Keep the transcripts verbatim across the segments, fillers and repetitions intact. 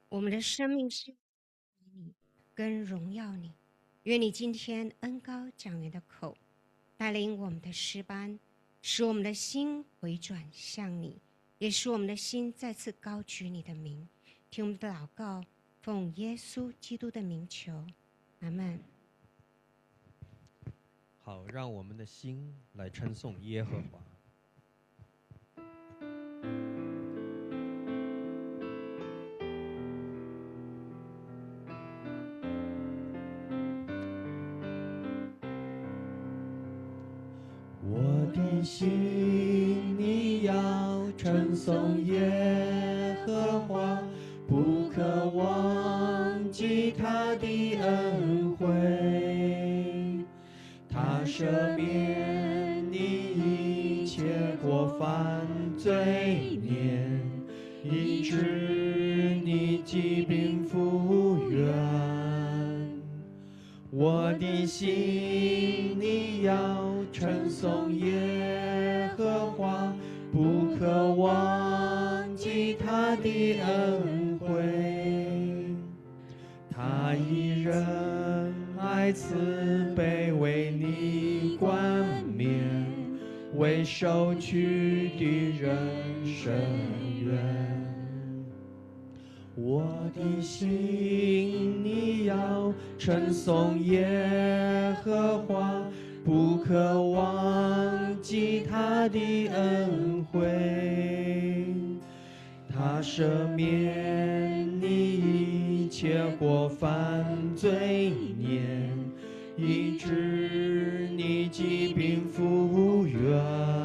我们的生命是你跟荣耀你。愿你今天恩高讲员的口，带领我们的诗班，使我们的心回转向你，也使我们的心再次高举你的名。听我们的祷告，奉耶稣基督的名求，阿们。 好，让我们的心来称颂耶和华。 我的心，你要称颂耶和华，不可忘记他的恩惠。他赦免你一切过犯罪孽，医治你疾病复原。我的心，你要称颂耶和华，不可忘记他的恩惠。他以仁爱慈悲为你冠冕，为受屈的人伸冤。我的心，你要称颂耶和华，不可忘记他的恩惠。他赦免你一切过犯罪孽，医治你疾病复原。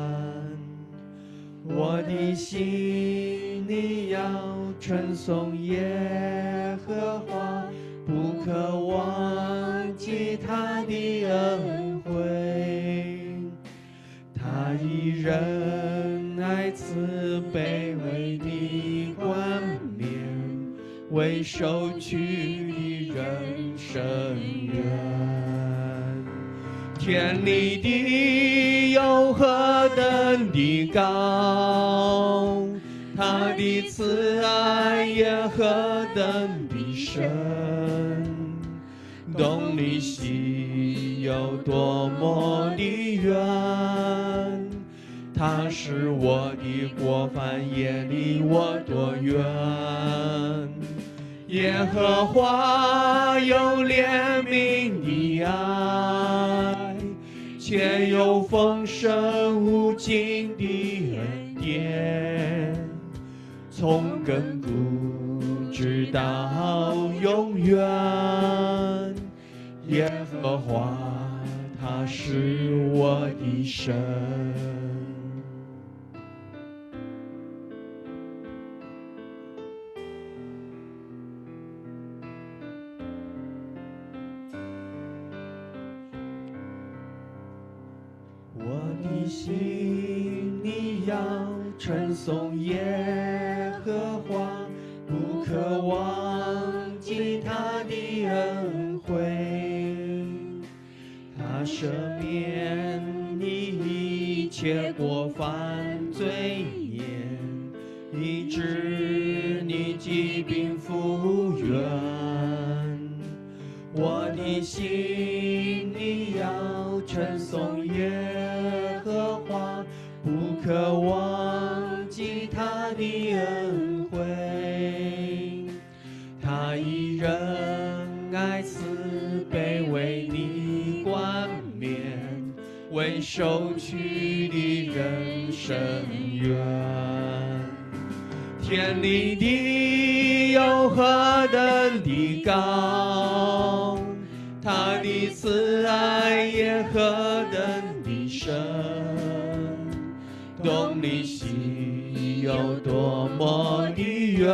我的心，你要称颂耶和华，不可忘记他的恩惠。他以仁爱慈悲为你冠冕，为受屈的人伸冤。天离地有何等的高，他的慈爱也何等的深，东离西有多么的远，他使我的过犯也离我多远。耶和华有怜悯的爱，且有丰盛无尽的恩典，从亘古直到永远。耶和华他是我的神。我的心，你要称颂耶和华，不可忘记他的恩惠。他赦免你一切过犯罪孽，医治你疾病复原。我的心，你要称颂耶和华，不可忘记他的恩惠。他以仁爱慈悲为你冠冕，为受屈的人伸冤。天离地有何等的高，他的慈爱也何等的深，东离西有多么的远，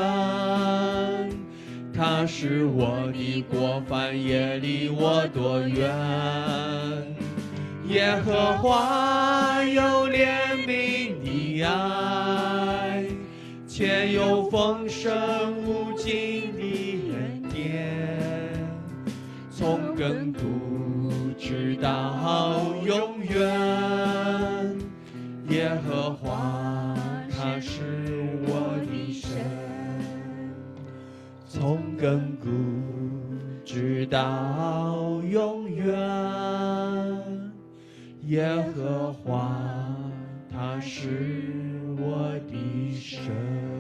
他使我的过犯也离我多远。耶和华有怜悯的爱，且有丰盛无尽的恩典，从亘古直到永远。耶和华他是我的神。 从亘古直到永远。耶和华，他是我的神。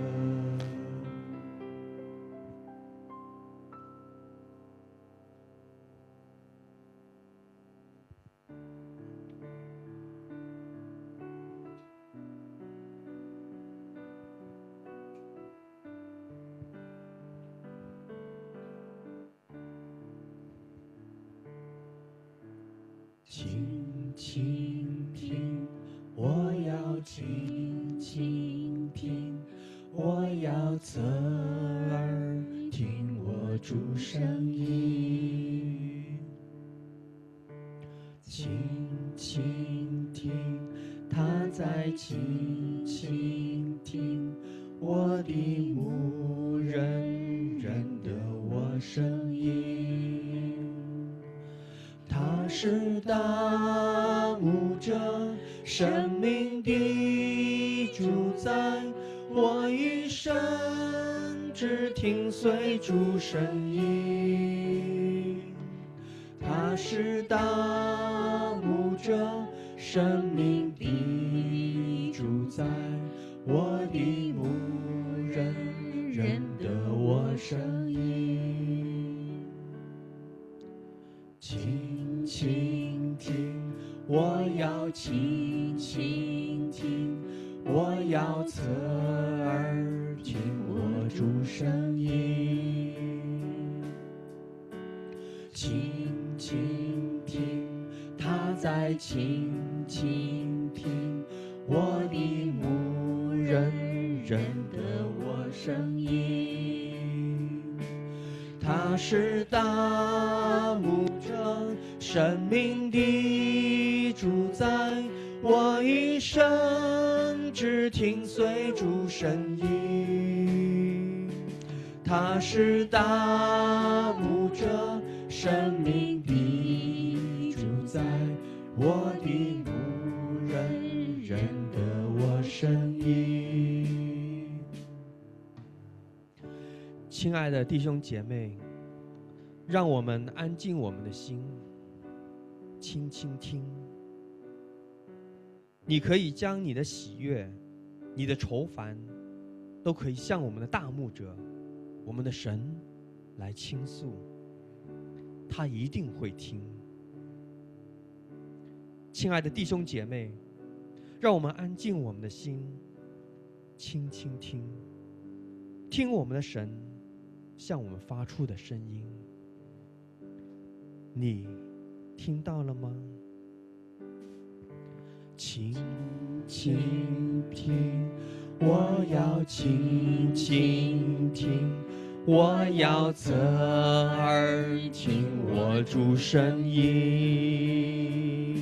请倾听，我要倾倾听，我要侧耳听我主声音。请倾听，他在倾倾听，我的牧人认得我声音。他是大牧者，生命的主宰，我一生只听随主声音。他是大牧者，生命的主宰，我的牧人认得我声音。请倾听，我要倾倾听，我要侧耳听我主声音。请倾听，他在倾倾听，我的牧人认得我声音。他是大牧者，生命的主宰，我一生只听随主声音。他是大牧者，生命的主宰，我的牧人认得我声音。 亲爱的弟兄姐妹，让我们安静我们的心，倾倾听。你可以将你的喜悦、你的愁烦，都可以向我们的大牧者、我们的神来倾诉，他一定会听。亲爱的弟兄姐妹，让我们安静我们的心，倾倾听，听我们的神向我们发出的声音。你听到了吗？ 请倾听，我要倾倾听，我要侧耳听我主声音。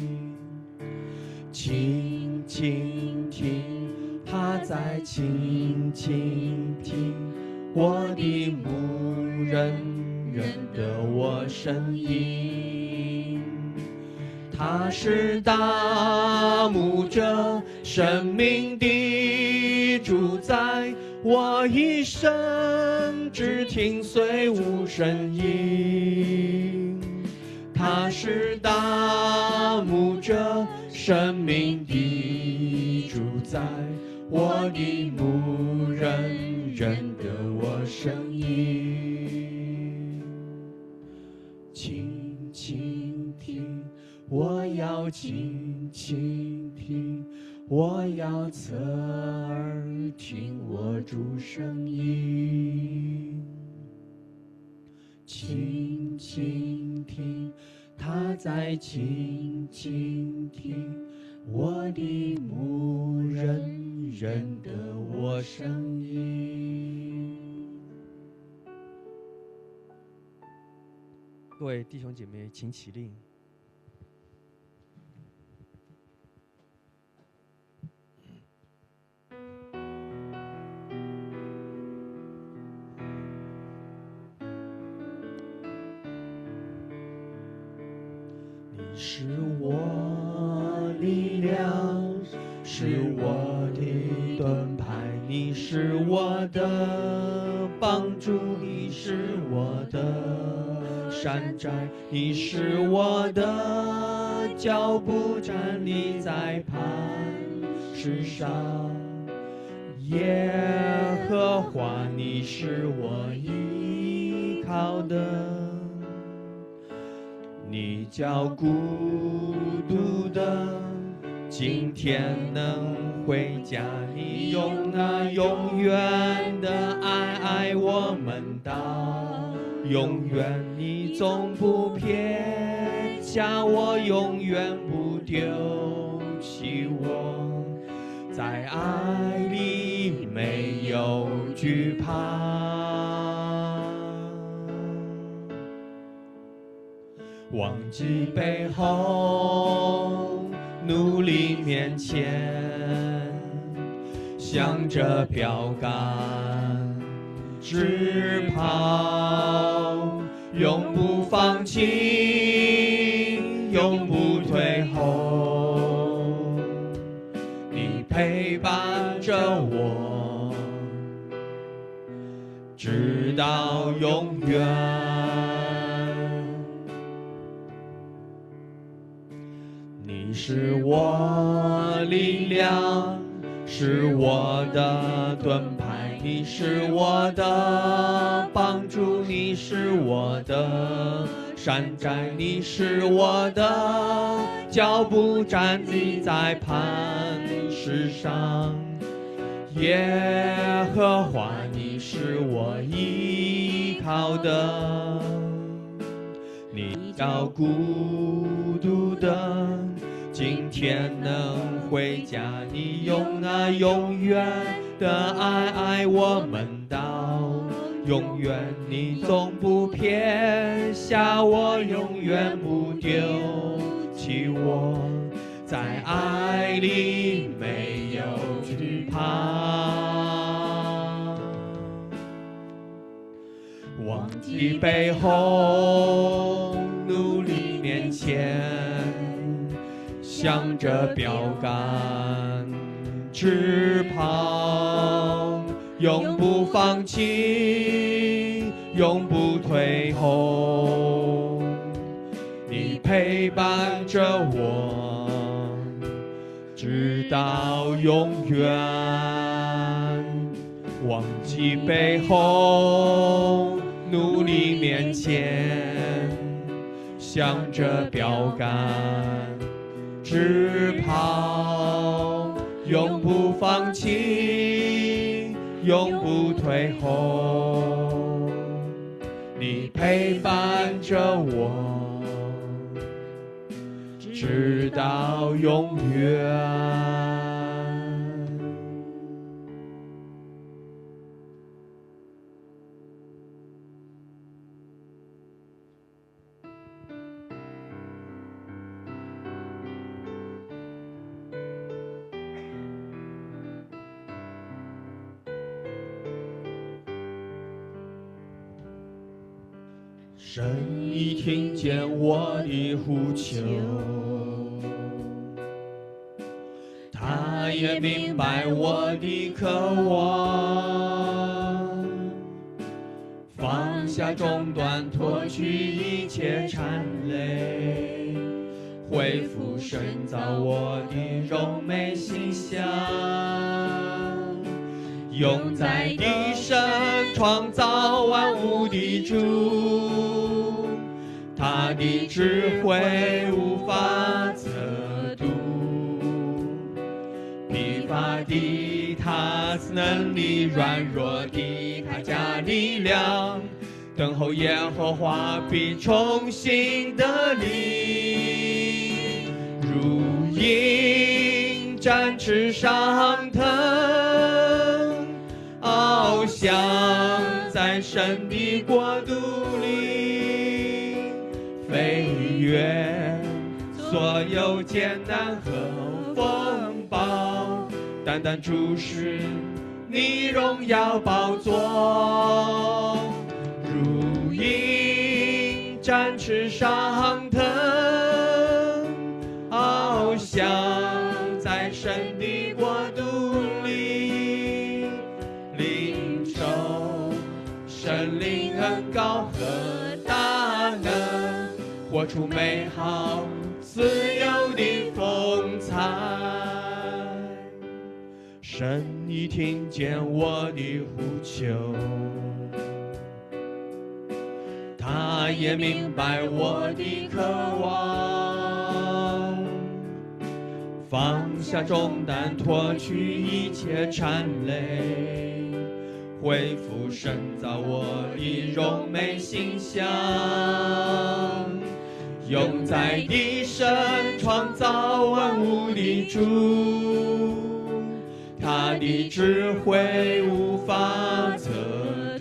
倾倾听，他在倾倾听，我的牧人认得我声音。他是大牧者，生命的主宰，我一生只听随无声音。他是大牧者，生命的主宰，我的牧人认得我声音。请倾听，我要倾倾听，我要侧耳听我主声音。倾倾听，他在倾倾听，我的牧人认得我声音。 各位弟兄姐妹，请起立。 你是我力量，是我的盾牌，你是我的帮助。 主，你是我的山寨，你是我的脚步，站立在磐石上。耶和华，你是我依靠的，你叫孤独的今天能回家，你用那永远的爱爱我们到永远，你总不撇下我，永远不丢弃我，在爱里没有惧怕。忘记背后，努力面前，向着标杆直跑，永不放弃，永不退后。你陪伴着我，直到永远。你是我力量，是我的盾牌，你是我的帮助，你是我的山寨，你是我的脚步，站立在磐石上。耶和华，你是我依靠的，你叫孤独的今天能回家，你用那永远的爱爱我们到永远，你总不撇下我，永远不丢弃我，在爱里没有惧怕。忘记背后，努力面前，向着标杆直跑，永不放弃，永不退后。你陪伴着我，直到永远。忘记背后，努力面前，向着标杆直跑，永不放弃，永不退后。你陪伴着我，直到永远。神已听见我的呼求，他也明白我的渴望，放下重担，脱去一切缠累，恢复深造我的柔美形象，永在地上创造万物的主，他的智慧无法测度，疲乏的他能力，软弱的他加力量，等候耶和华必重新得力，如鹰展翅上腾，翱翔在神的国度里，飞越所有艰难和风暴，单单注视你荣耀宝座，如鹰展翅上腾，翱翔在神的国度里，领受神恩膏和大能，活出美好自由的风采。神已听见我的呼求，他也明白我的渴望，放下重担，脱去一切缠累，恢复神造我的荣美形象。永在的神，创造万物的主，他的智慧无法测度，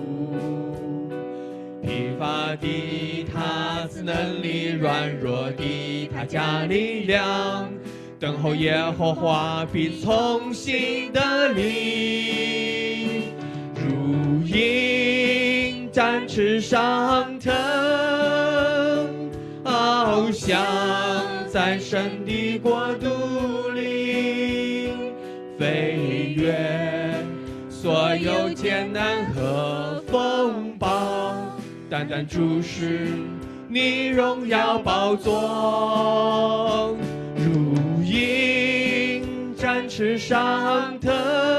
疲乏的他赐能力，软弱的他加力量，等候耶和华必从新得力，如鹰展翅上腾，翱翔在神的国度里，飞越所有艰难和风暴，单单注视你荣耀宝座，如鹰展翅上腾，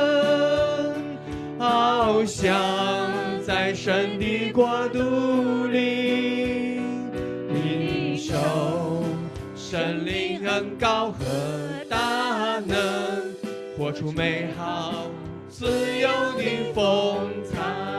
翱翔在神的国度里，领受神灵恩膏和大能，活出美好自由的风采。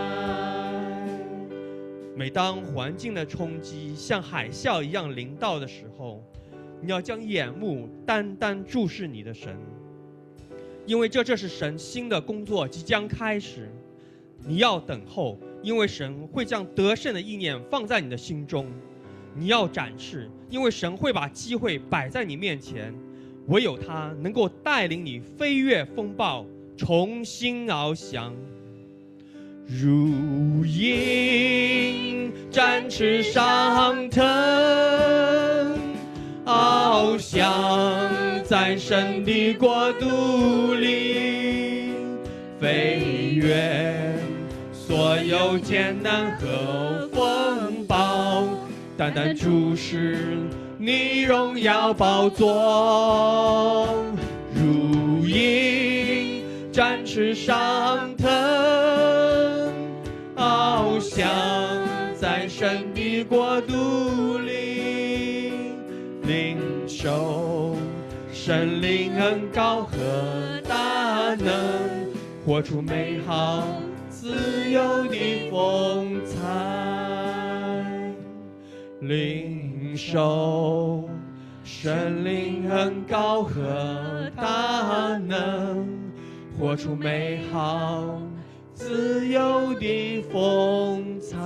每当环境的冲击像海啸一样临到的时候，你要将眼目单单注视你的神，因为这这是神新的工作即将开始。你要等候，因为神会将得胜的意念放在你的心中。你要展示，因为神会把机会摆在你面前，唯有他能够带领你飞越风暴，重新翱翔。 如鹰展翅上腾，翱翔在神的国度里，飞越所有艰难和风暴，单单注视你荣耀宝座，如鹰展翅上腾，翱翔在神的国度里，领受神灵恩膏和大能，活出美好自由的风采，领受神灵恩膏和大能，活出美好自由的风采。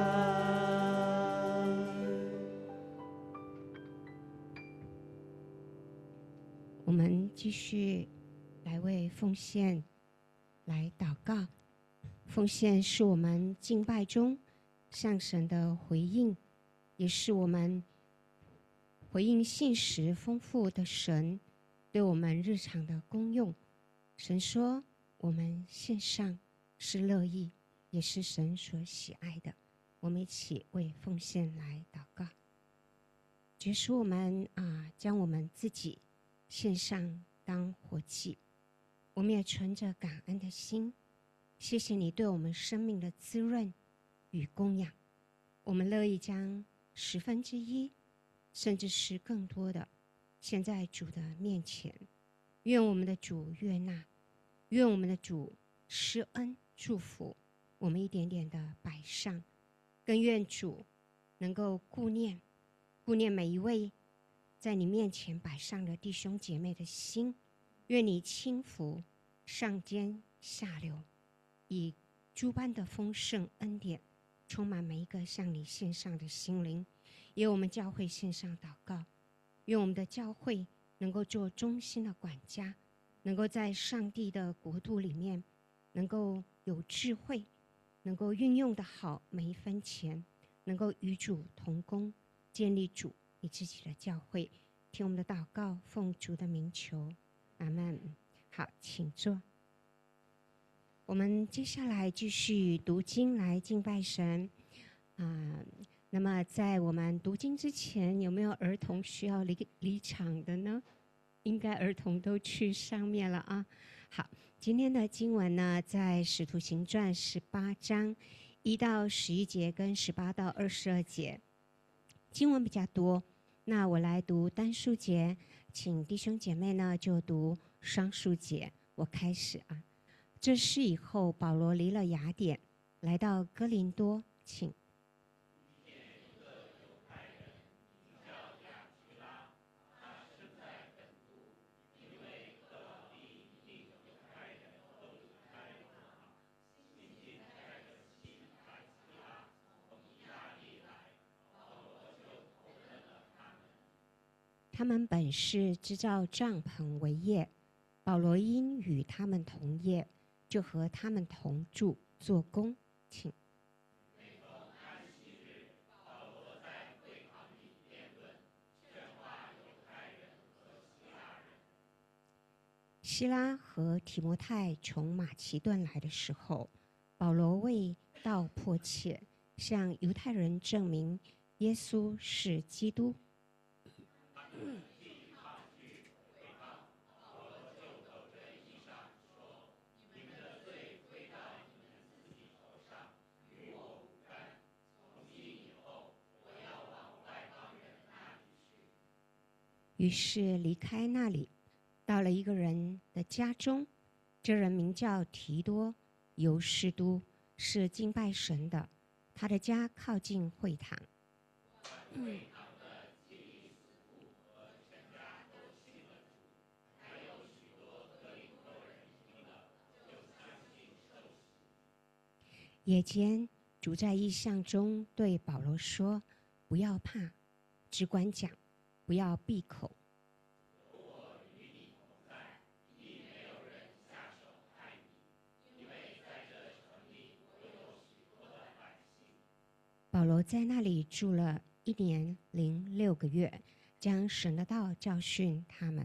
我们继续来为奉献来祷告。奉献是我们敬拜中向神的回应，也是我们回应信实丰富的神对我们日常的功用。神说我们献上是乐意，也是神所喜爱的。我们一起为奉献来祷告。主是我们啊，将我们自己献上当活祭，我们也存着感恩的心，谢谢你对我们生命的滋润与供养。我们乐意将十分之一，甚至是更多的献在主的面前。愿我们的主悦纳，愿我们的主施恩祝福我们一点点的摆上，更愿主能够顾念顾念每一位在你面前摆上的弟兄姐妹的心，愿你轻抚上尖下流，以诸般的丰盛恩典充满每一个向你献上的心灵。也我们教会献上祷告，愿我们的教会能够做忠心的管家，能够在上帝的国度里面能够有智慧，能够运用的好每一分钱，能够与主同工，建立主你自己的教会。听我们的祷告，奉主的名求，阿们。好，请坐。 我们接下来继续读经来敬拜神啊、呃。那么在我们读经之前，有没有儿童需要离离场的呢？应该儿童都去上面了啊。好，今天的经文呢，在《使徒行传》十八章一到十一节跟十八到二十二节，经文比较多。那我来读单数节，请弟兄姐妹呢就读双数节。我开始啊。这事以后，保罗离了雅典，来到哥林多，请。他们本是织造帐篷为业，保罗因与他们同业，就和他们同住做工，请。希拉和提摩太从马其顿来的时候，保罗为道迫切，向犹太人证明耶稣是基督。于是离开那里，到了一个人的家中，这人名叫提多，犹士都，是敬拜神的。他的家靠近会堂。嗯夜间，主在异象中对保罗说：“不要怕，只管讲，不要闭口。”保罗在那里住了一年零六个月，将神的道教训他们。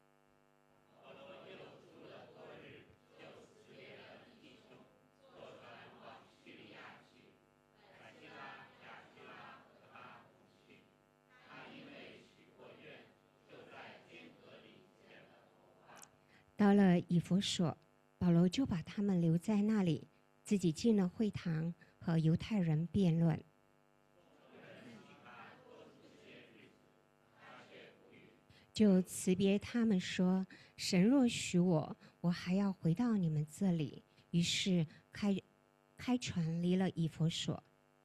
到了以弗所，保罗就把他们留在那里，自己进了会堂，和犹太人辩论。就辞别他们说：“神若许我，我还要回到你们这里。”于是开开船离了以弗所。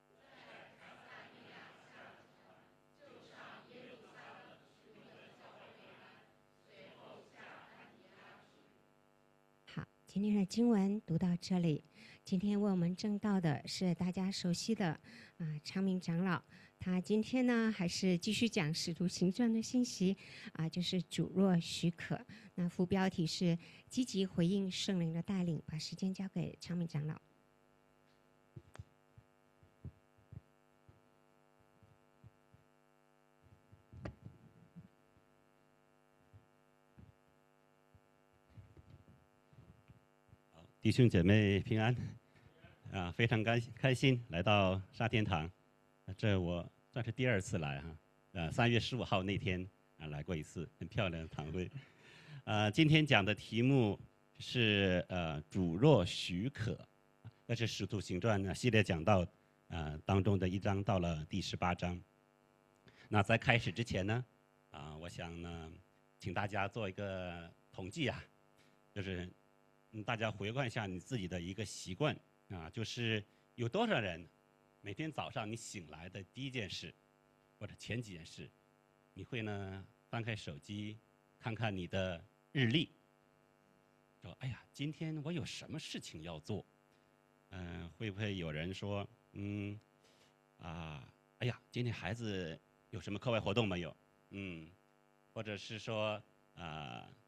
好，今天的经文读到这里。今天为我们证道的是大家熟悉的啊、呃、昌明长老，他今天呢还是继续讲使徒行传的信息啊、呃，就是主若许可。那副标题是积极回应圣灵的带领。把时间交给昌明长老。 弟兄姐妹平安，啊，非常开开心来到沙天堂，这我算是第二次来哈，呃，三月十五号那天啊来过一次，很漂亮的堂会，呃，今天讲的题目是呃主若许可，那是使徒行传呢系列讲道呃当中的一章，到了第十八章。那在开始之前呢，啊、呃，我想呢，请大家做一个统计啊，就是。嗯，大家回顾一下你自己的一个习惯啊，就是有多少人每天早上你醒来的第一件事，或者前几件事，你会呢翻开手机看看你的日历，说哎呀，今天我有什么事情要做？嗯、呃，会不会有人说，嗯，啊，哎呀，今天孩子有什么课外活动没有？嗯，或者是说啊。呃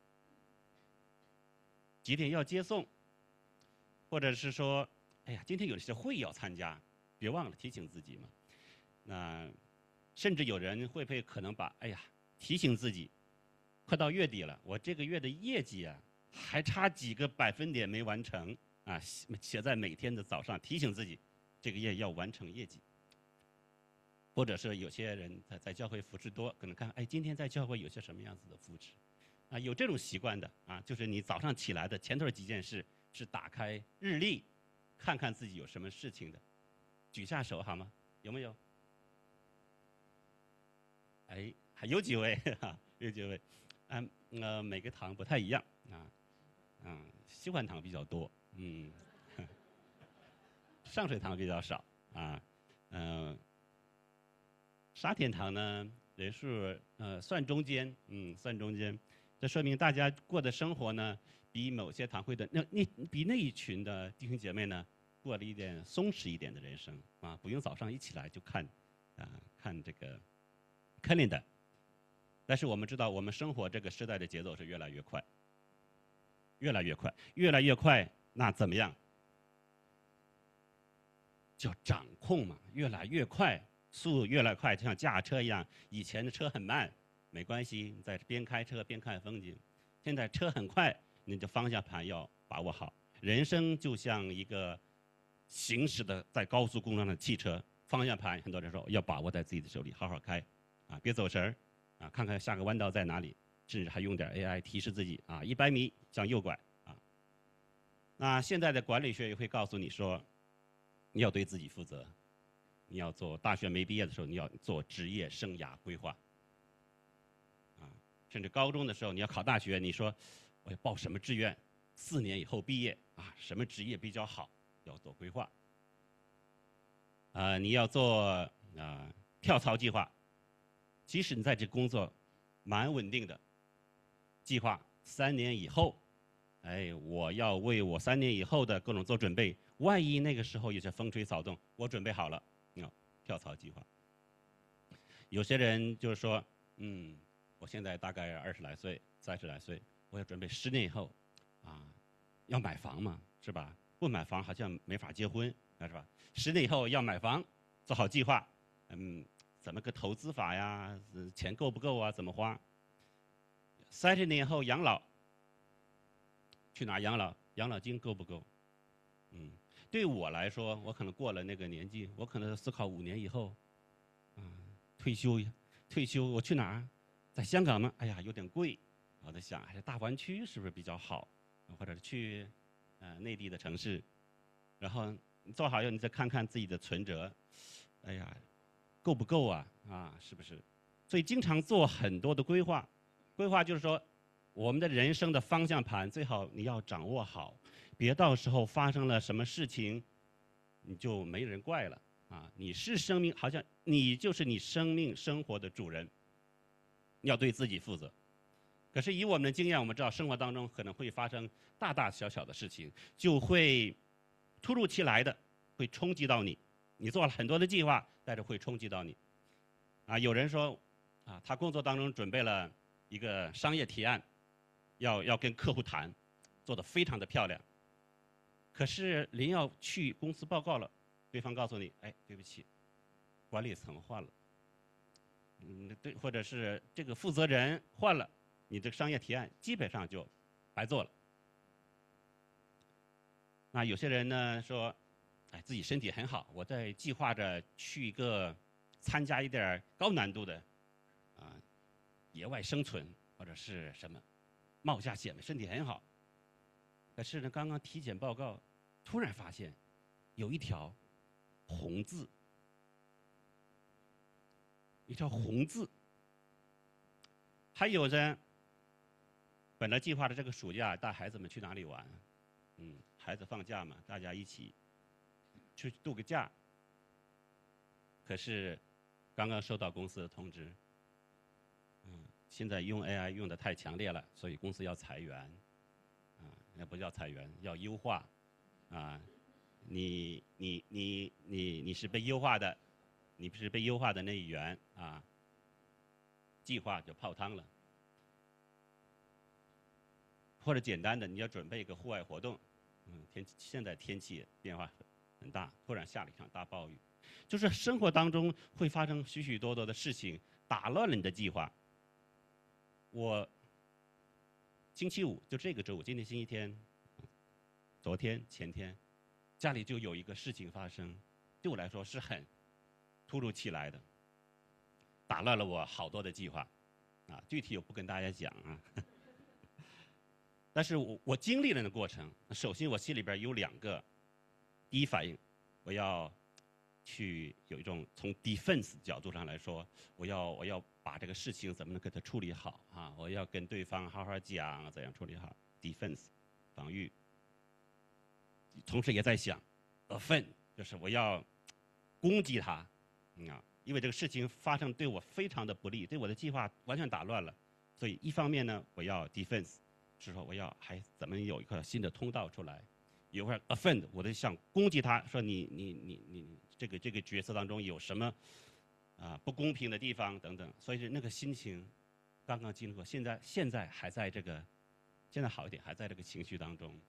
几点要接送，或者是说，哎呀，今天有些会要参加，别忘了提醒自己嘛。那甚至有人会不会可能把，哎呀，提醒自己，快到月底了，我这个月的业绩啊，还差几个百分点没完成， 啊，写写在每天的早上，提醒自己这个月要完成业绩。或者是有些人在在教会服侍多，可能看哎今天在教会有些什么样子的扶持，啊有这种习惯的啊，就是你早上起来的前头几件事是打开日历，看看自己有什么事情的，举下手好吗？有没有？哎，还有几位哈，有几位，嗯呃每个堂不太一样啊，嗯西环堂比较多，嗯，上水堂比较少啊，嗯、呃。沙田堂呢人数呃算中间，嗯算中间，这说明大家过的生活呢比某些堂会的那那比那一群的弟兄姐妹呢过了一点松弛一点的人生啊，不用早上一起来就看啊看这个 calendar。但是我们知道我们生活这个时代的节奏是越来越快，越来越快，越来越快，那怎么样？叫掌控嘛，越来越快。速度越来越快，就像驾车一样。以前的车很慢，没关系，你在边开车边看风景。现在车很快，你的方向盘要把握好。人生就像一个行驶的在高速公路上的汽车，方向盘很多人说要把握在自己的手里，好好开，啊，别走神儿，啊，看看下个弯道在哪里，甚至还用点 A I 提示自己啊，一百米向右拐啊。那现在的管理学也会告诉你说，你要对自己负责。你要做大学没毕业的时候，你要做职业生涯规划，啊，甚至高中的时候你要考大学，你说我要报什么志愿，四年以后毕业啊，什么职业比较好，要做规划。啊，你要做啊跳槽计划，即使你在这工作蛮稳定的，计划三年以后，哎，我要为我三年以后的各种做准备，万一那个时候有些风吹草动，我准备好了。跳槽计划，有些人就是说，嗯，我现在大概二十来岁、三十来岁，我要准备十年以后，啊，要买房嘛，是吧？不买房好像没法结婚，是吧？十年以后要买房，做好计划，嗯，怎么个投资法呀？钱够不够啊？怎么花？三十年以后养老，去哪养老？养老金够不够？嗯。对我来说，我可能过了那个年纪，我可能思考五年以后，啊，退休，退休我去哪儿？在香港吗？哎呀，有点贵，我在想，还是大湾区是不是比较好？或者去，呃，内地的城市，然后做好以后，你再看看自己的存折，哎呀，够不够啊？啊，是不是？所以经常做很多的规划，规划就是说，我们的人生的方向盘最好你要掌握好。别到时候发生了什么事情，你就没人怪了啊！你是生命，好像你就是你生命生活的主人，你要对自己负责。可是以我们的经验，我们知道生活当中可能会发生大大小小的事情，就会突如其来的会冲击到你。你做了很多的计划，但是会冲击到你。啊，有人说，啊，他工作当中准备了一个商业提案，要要跟客户谈，做得非常的漂亮。可是临要去公司报告了，对方告诉你，哎，对不起，管理层换了，嗯，对，或者是这个负责人换了，你这个商业提案基本上就白做了。那有些人呢说，哎，自己身体很好，我在计划着去一个参加一点高难度的啊野外生存或者是什么，冒下险，身体很好。可是呢，刚刚体检报告，突然发现有一条红字，一条红字。还有人本来计划的这个暑假带孩子们去哪里玩，嗯，孩子放假嘛，大家一起去度个假。可是刚刚收到公司的通知，嗯，现在用 A I 用的太强烈了，所以公司要裁员。那不叫裁员，要优化，啊，你你你你你是被优化的，你不是被优化的那一员啊，计划就泡汤了。或者简单的，你要准备一个户外活动，嗯，天气现在天气变化很大，突然下了一场大暴雨，就是生活当中会发生许许多多的事情，打乱了你的计划。我星期五就这个周五，今天星期天， 昨天前天，家里就有一个事情发生，对我来说是很突如其来的，打乱了我好多的计划，啊，具体我不跟大家讲啊。但是我我经历了那个过程，首先我心里边有两个第一反应，我要去有一种从 defense 角度上来说，我要我要把这个事情怎么能给它处理好啊？我要跟对方好好讲怎样处理好 defense 防御。同时也在想 offend 就是我要攻击他，嗯啊，因为这个事情发生对我非常的不利，对我的计划完全打乱了。所以一方面呢，我要 defense， 是说我要还怎么有一个新的通道出来。一会儿 offend， 我就想攻击他，说你你你你这个这个角色当中有什么啊不公平的地方等等。所以那个心情刚刚经历过，现在现在还在这个，现在好一点，还在这个情绪当中。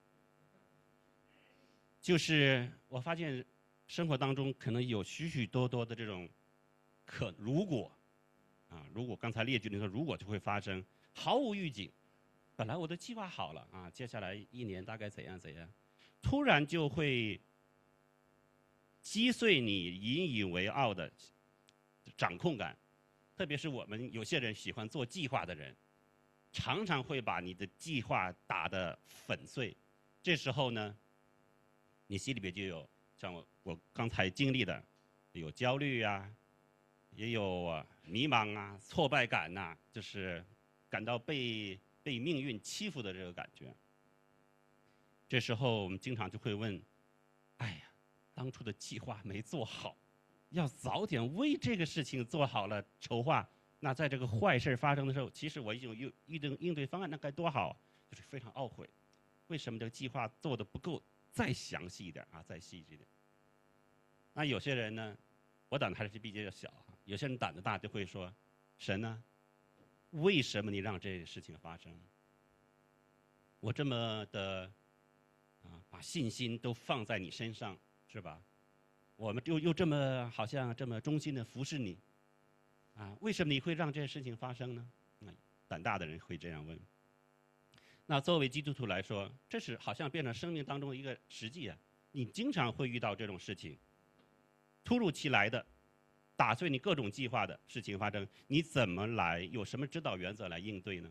就是我发现生活当中可能有许许多多的这种可如果啊，如果刚才列举的说如果就会发生，毫无预警。本来我的计划好了啊，接下来一年大概怎样怎样，突然就会击碎你引以为傲的掌控感。特别是我们有些人喜欢做计划的人，常常会把你的计划打得粉碎。这时候呢，你心里边就有像我我刚才经历的，有焦虑啊，也有、啊、迷茫啊、挫败感呐、啊，就是感到被被命运欺负的这个感觉。这时候我们经常就会问：哎呀，当初的计划没做好，要早点为这个事情做好了筹划。那在这个坏事发生的时候，其实我已经有预定应对方案，那该多好，就是非常懊悔，为什么这个计划做的不够再详细一点啊，再细致一点。那有些人呢，我胆子还是比较小哈，有些人胆子大就会说：神呢，为什么你让这个事情发生？我这么的啊，把信心都放在你身上，是吧？我们又又这么好像这么忠心的服侍你，啊，为什么你会让这件事情发生呢？那胆大的人会这样问。那作为基督徒来说，这是好像变成生命当中的一个实际啊，你经常会遇到这种事情，突如其来的打碎你各种计划的事情发生，你怎么来有什么指导原则来应对呢？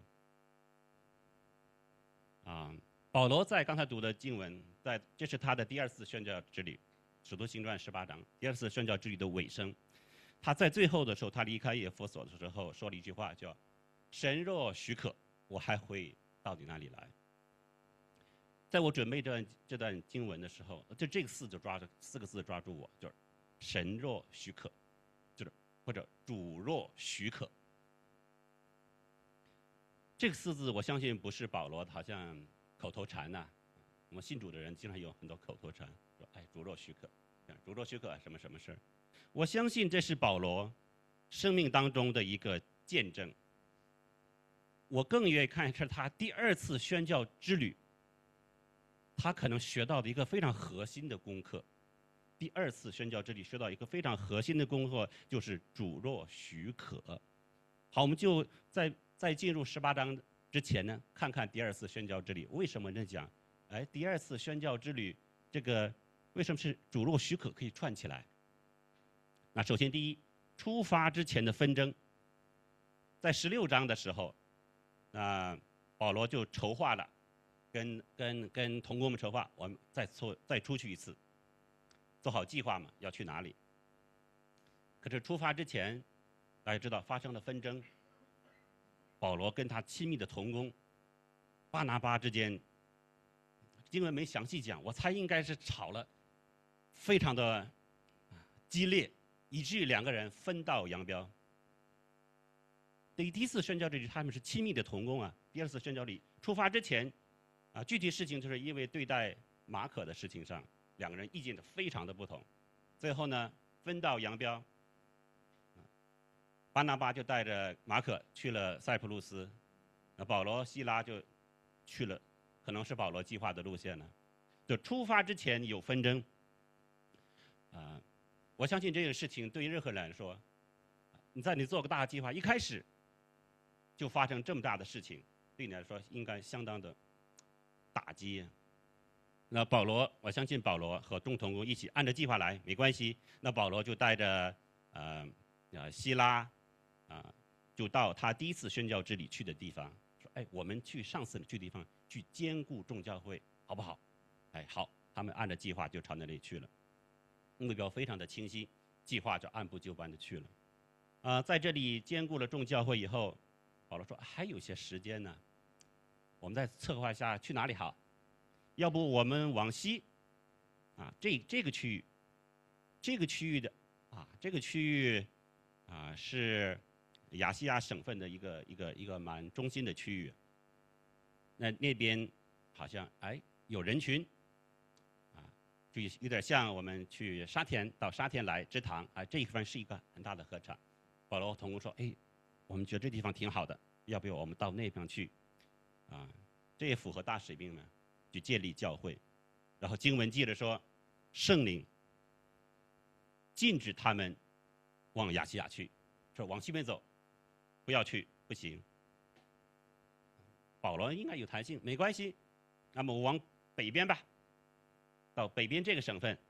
啊，保罗在刚才读的经文，在这是他的第二次宣教之旅，使徒行传十八章，第二次宣教之旅的尾声。他在最后的时候，他离开以弗所的时候说了一句话，叫“神若许可，我还会到你那里来”。在我准备这段这段经文的时候，就这个四就抓着四个字抓住我，就是“神若许可”，就是或者“主若许可”。这个四字，我相信不是保罗好像口头禅呐、啊。我们信主的人经常有很多口头禅，说“哎，主若许可”，主若许可什么什么事儿。我相信这是保罗生命当中的一个见证。我更愿意看是他第二次宣教之旅，他可能学到的一个非常核心的功课。第二次宣教之旅学到一个非常核心的功课，就是主若许可。好，我们就在在进入十八章之前呢，看看第二次宣教之旅为什么人讲，哎，第二次宣教之旅这个为什么是主若许可可以串起来？那首先第一，出发之前的纷争，在十六章的时候，那保罗就筹划了，跟跟跟同工们筹划，我们再出再出去一次，做好计划嘛，要去哪里？可是出发之前，大家知道发生了纷争，保罗跟他亲密的同工巴拿巴之间，经文没详细讲，我猜应该是吵了，非常的激烈。以至于两个人分道扬镳。对于第一次宣教之旅，他们是亲密的同工啊。第二次宣教旅出发之前，啊，具体事情就是因为对待马可的事情上，两个人意见非常的不同，最后呢分道扬镳。巴拿巴就带着马可去了塞浦路斯，那保罗、希拉就去了，可能是保罗计划的路线呢。就出发之前有纷争，啊。我相信这个事情对于任何人来说，你在你做个大计划，一开始就发生这么大的事情，对你来说应该相当的打击。 那保罗，我相信保罗和众同工一起按照计划来，没关系。那保罗就带着呃呃希拉啊、呃，就到他第一次宣教之旅去的地方，说：“哎，我们去上次去的地方去兼顾众教会，好不好？”哎，好，他们按照计划就朝那里去了，目标非常的清晰，计划就按部就班的去了。啊、呃，在这里兼顾了众教会以后，保罗说：“还有些时间呢，我们再策划一下去哪里好。”要不我们往西，啊，这这个区域，这个区域的，啊，这个区域，啊，是亚细亚省份的一个一个一个蛮中心的区域。那那边好像哎有人群，啊，就有点像我们去沙田到沙田来支堂啊，这一方是一个很大的合场。保罗同工说：“哎，我们觉得这地方挺好的，要不要我们到那边去？”啊，这也符合大使命嘛。去建立教会，然后经文记着说，圣灵禁止他们往亚细亚去，说往西边走，不要去，不行。保罗应该有弹性，没关系，那么我往北边吧，到北边这个省份，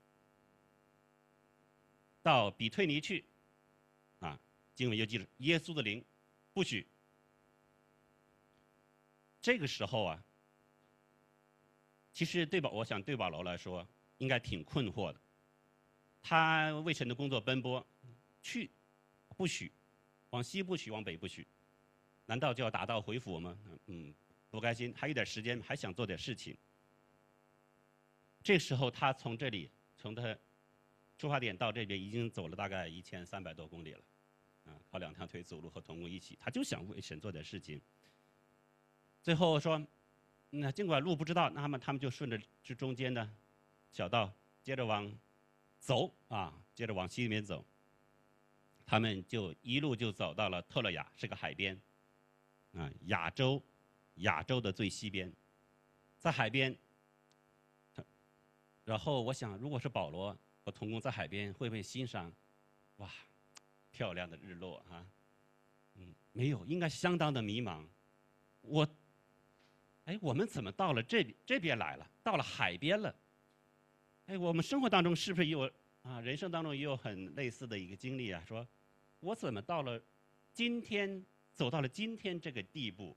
到比推尼去，啊，经文又记着，耶稣的灵不许。这个时候啊。其实对保，我想对保罗来说，应该挺困惑的。他为神的工作奔波，去不许，往西不许，往北不许，难道就要打道回府吗？嗯，不开心，还有点时间，还想做点事情。这时候他从这里，从他出发点到这边，已经走了大概一千三百多公里了，啊，靠两条腿走路和同工一起，他就想为神做点事情。最后说。那尽管路不知道，那么他们就顺着这中间的小道，接着往走啊，接着往西面走。他们就一路就走到了特洛亚，是个海边，啊，亚洲，亚洲的最西边，在海边。然后我想，如果是保罗和同工在海边，会不会欣赏，哇，漂亮的日落啊？嗯，没有，应该相当的迷茫。我。哎，我们怎么到了这这边来了？到了海边了。哎，我们生活当中是不是也有啊？人生当中也有很类似的一个经历啊？说，我怎么到了今天，走到了今天这个地步？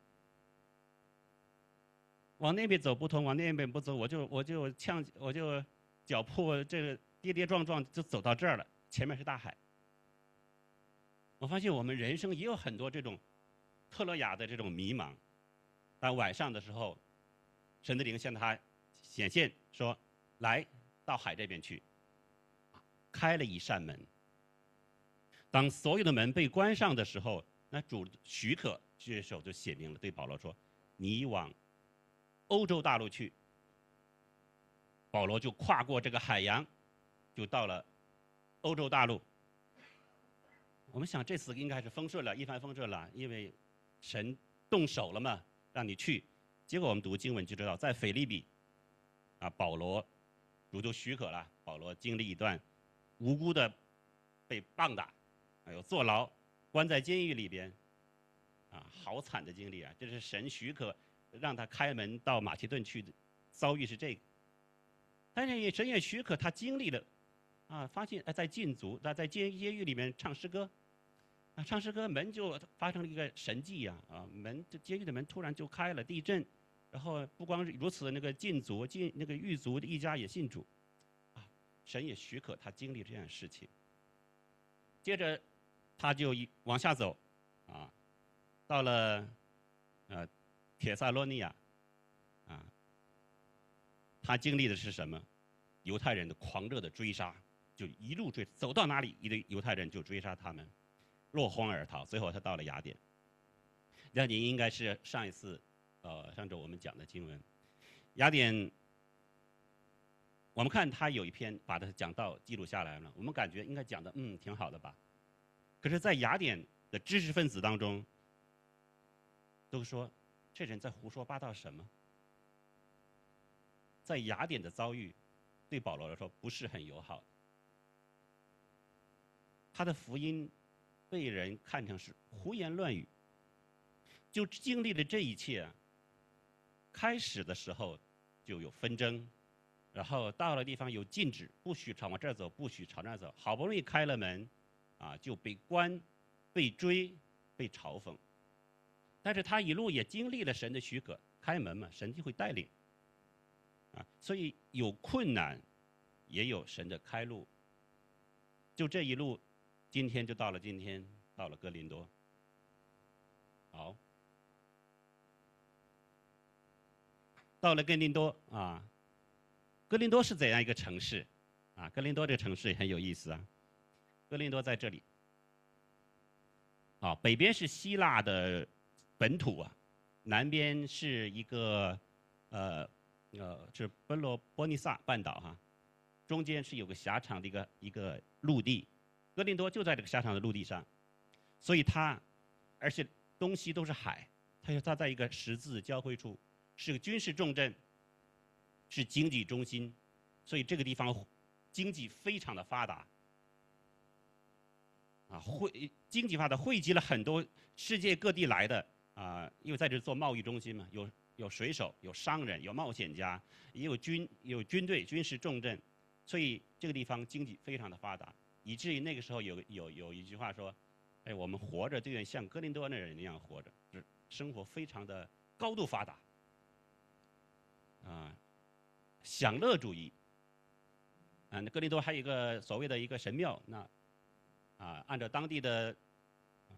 往那边走不通，往那边不走，我就我就呛，我就脚破，这个跌跌撞撞就走到这儿了。前面是大海。我发现我们人生也有很多这种特洛亚的这种迷茫。到晚上的时候，神的灵向他显现说：“来到海这边去。”开了一扇门。当所有的门被关上的时候，那主许可，这时候就写明了，对保罗说：“你往欧洲大陆去。”保罗就跨过这个海洋，就到了欧洲大陆。我们想这次应该是风顺了，一帆风顺了，因为神动手了嘛。让你去，结果我们读经文就知道，在腓立比，啊，保罗主就许可了，保罗经历一段无辜的被棒打，还有坐牢，关在监狱里边，啊，好惨的经历啊！这是神许可让他开门到马其顿去的遭遇是这个，但是也神也许可他经历了，啊，发现哎在禁足，在在监监狱里面唱诗歌。啊，唱诗歌门就发生了一个神迹呀！啊，门这监狱的门突然就开了，地震，然后不光如此，那个禁足、禁那个狱卒的一家也信主，啊，神也许可他经历这样的事情。接着，他就一往下走，啊，到了呃帖撒罗尼亚，啊，他经历的是什么？犹太人的狂热的追杀，就一路追，走到哪里，一堆犹太人就追杀他们。落荒而逃，最后他到了雅典。雅典应该是上一次，呃，上周我们讲的经文。雅典，我们看他有一篇把他讲道记录下来了，我们感觉应该讲的嗯挺好的吧。可是，在雅典的知识分子当中，都说这人在胡说八道什么？在雅典的遭遇，对保罗来说不是很友好的。他的福音被人看成是胡言乱语。就经历了这一切啊，开始的时候就有纷争， 然后到了地方有禁止，不许朝往这儿走，不许朝那儿走。好不容易开了门，啊，就被关、被追、被嘲讽。但是他一路也经历了神的许可，开门嘛，神就会带领。啊，所以有困难，也有神的开路。就这一路，今天就到了今天，到了哥林多。好，到了哥林多啊。哥林多是怎样一个城市？啊，哥林多这个城市也很有意思啊。哥林多在这里，啊，北边是希腊的本土啊，南边是一个呃呃是奔罗波尼萨半岛哈、啊，中间是有个狭长的一个一个陆地，哥林多就在这个狭长的陆地上，所以它，而且东西都是海，它它在一个十字交汇处，是个军事重镇。是经济中心，所以这个地方经济非常的发达。啊，汇经济发达，汇集了很多世界各地来的啊，因为在这做贸易中心嘛，有有水手，有商人，有冒险家，也有军有军队，军事重镇，所以这个地方经济非常的发达，以至于那个时候有有有一句话说，哎，我们活着就像像哥林多那人一样活着，是生活非常的高度发达。啊。享乐主义，啊，那哥林多还有一个所谓的一个神庙，那，啊，按照当地的，啊，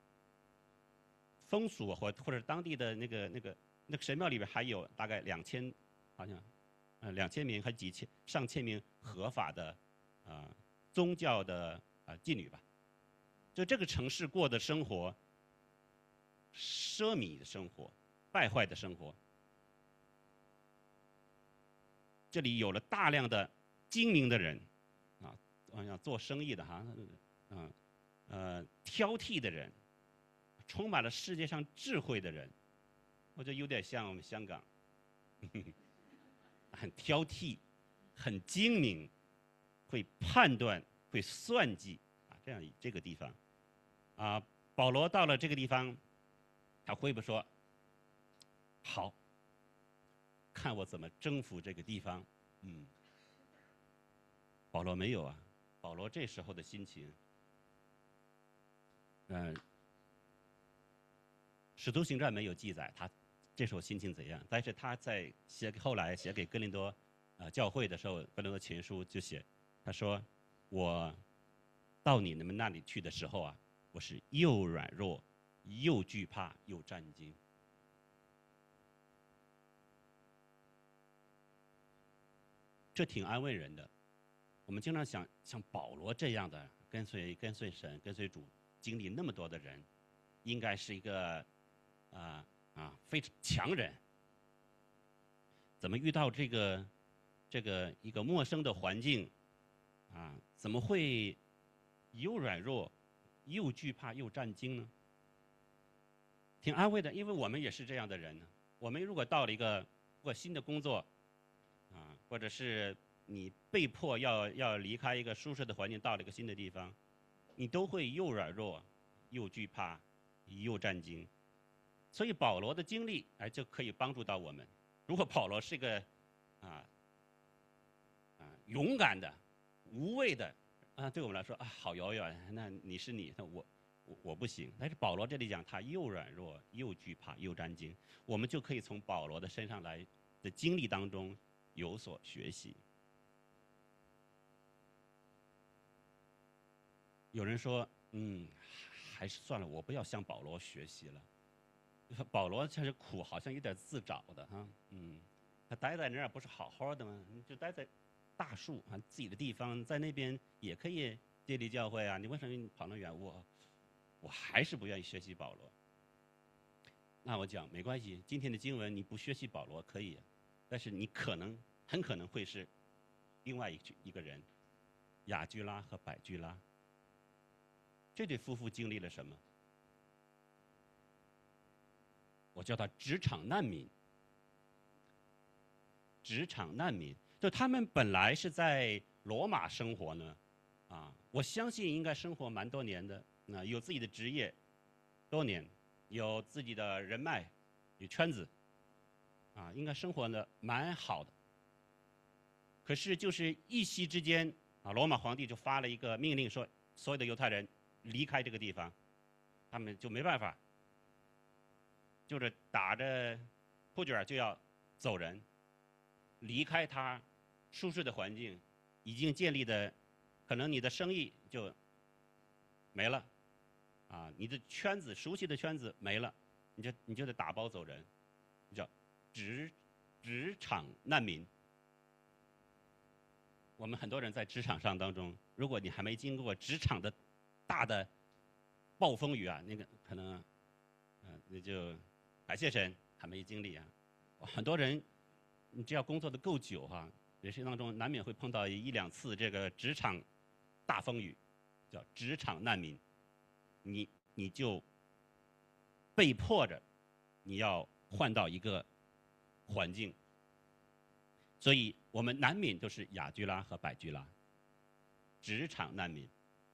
风俗或或者当地的那个那个那个神庙里边还有大概两千，好像，呃，两千名还几千上千名合法的，啊，宗教的啊妓女吧，就这个城市过的生活，奢靡的生活，败坏的生活。这里有了大量的精明的人，啊，好像做生意的哈，嗯，呃，挑剔的人，充满了世界上智慧的人，我觉得有点像我们香港，呵呵很挑剔，很精明，会判断，会算计啊，这样这个地方，啊，保罗到了这个地方，他会不会说，好？看我怎么征服这个地方，嗯，保罗没有啊，保罗这时候的心情，嗯、呃，《使徒行传》没有记载他这时候心情怎样，但是他在写后来写给哥林多啊、呃、教会的时候，哥林多前书就写，他说我到你们那里去的时候啊，我是又软弱又惧怕又战惊。这挺安慰人的。我们经常想，像保罗这样的跟随跟随神、跟随主，经历那么多的人，应该是一个啊啊非常强人。怎么遇到这个这个一个陌生的环境啊？怎么会又软弱又惧怕又战惊呢？挺安慰的，因为我们也是这样的人呢。我们如果到了一个或新的工作，啊，或者是你被迫要要离开一个舒适的环境，到了一个新的地方，你都会又软弱，又惧怕，又战惊。所以保罗的经历，哎，就可以帮助到我们。如果保罗是个啊啊勇敢的、无畏的啊，对我们来说啊好遥远，那你是你，那我我我不行。但是保罗这里讲，他又软弱，又惧怕，又战惊，我们就可以从保罗的身上来的经历当中有所学习。有人说，嗯，还是算了，我不要向保罗学习了。保罗这是苦，好像有点自找的哈，嗯，他待在那儿不是好好的吗？你就待在大树啊，自己的地方，在那边也可以建立教会啊，你为什么跑那么远？我我还是不愿意学习保罗。那我讲没关系，今天的经文你不学习保罗可以，但是你可能很可能会是另外一一个人，雅居拉和百居拉。这对夫妇经历了什么？我叫他职场难民。职场难民，就他们本来是在罗马生活呢，啊，我相信应该生活蛮多年的，那、啊、有自己的职业，多年，有自己的人脉，有圈子，啊，应该生活的蛮好的。 可是就是一夕之间啊，罗马皇帝就发了一个命令说，所有的犹太人离开这个地方，他们就没办法，就是打着扑卷就要走人，离开他舒适的环境，已经建立的，可能你的生意就没了，啊，你的圈子熟悉的圈子没了，你就你就得打包走人，叫职职场难民。我们很多人在职场上当中，如果你还没经过职场的大的暴风雨啊，那个可能，呃，那就感谢神还没经历啊。很多人，你只要工作的够久哈、啊，人生当中难免会碰到一两次这个职场大风雨，叫职场难民。你你就被迫着你要换到一个环境。所以我们难免都是亚居拉和百居拉，职场难民。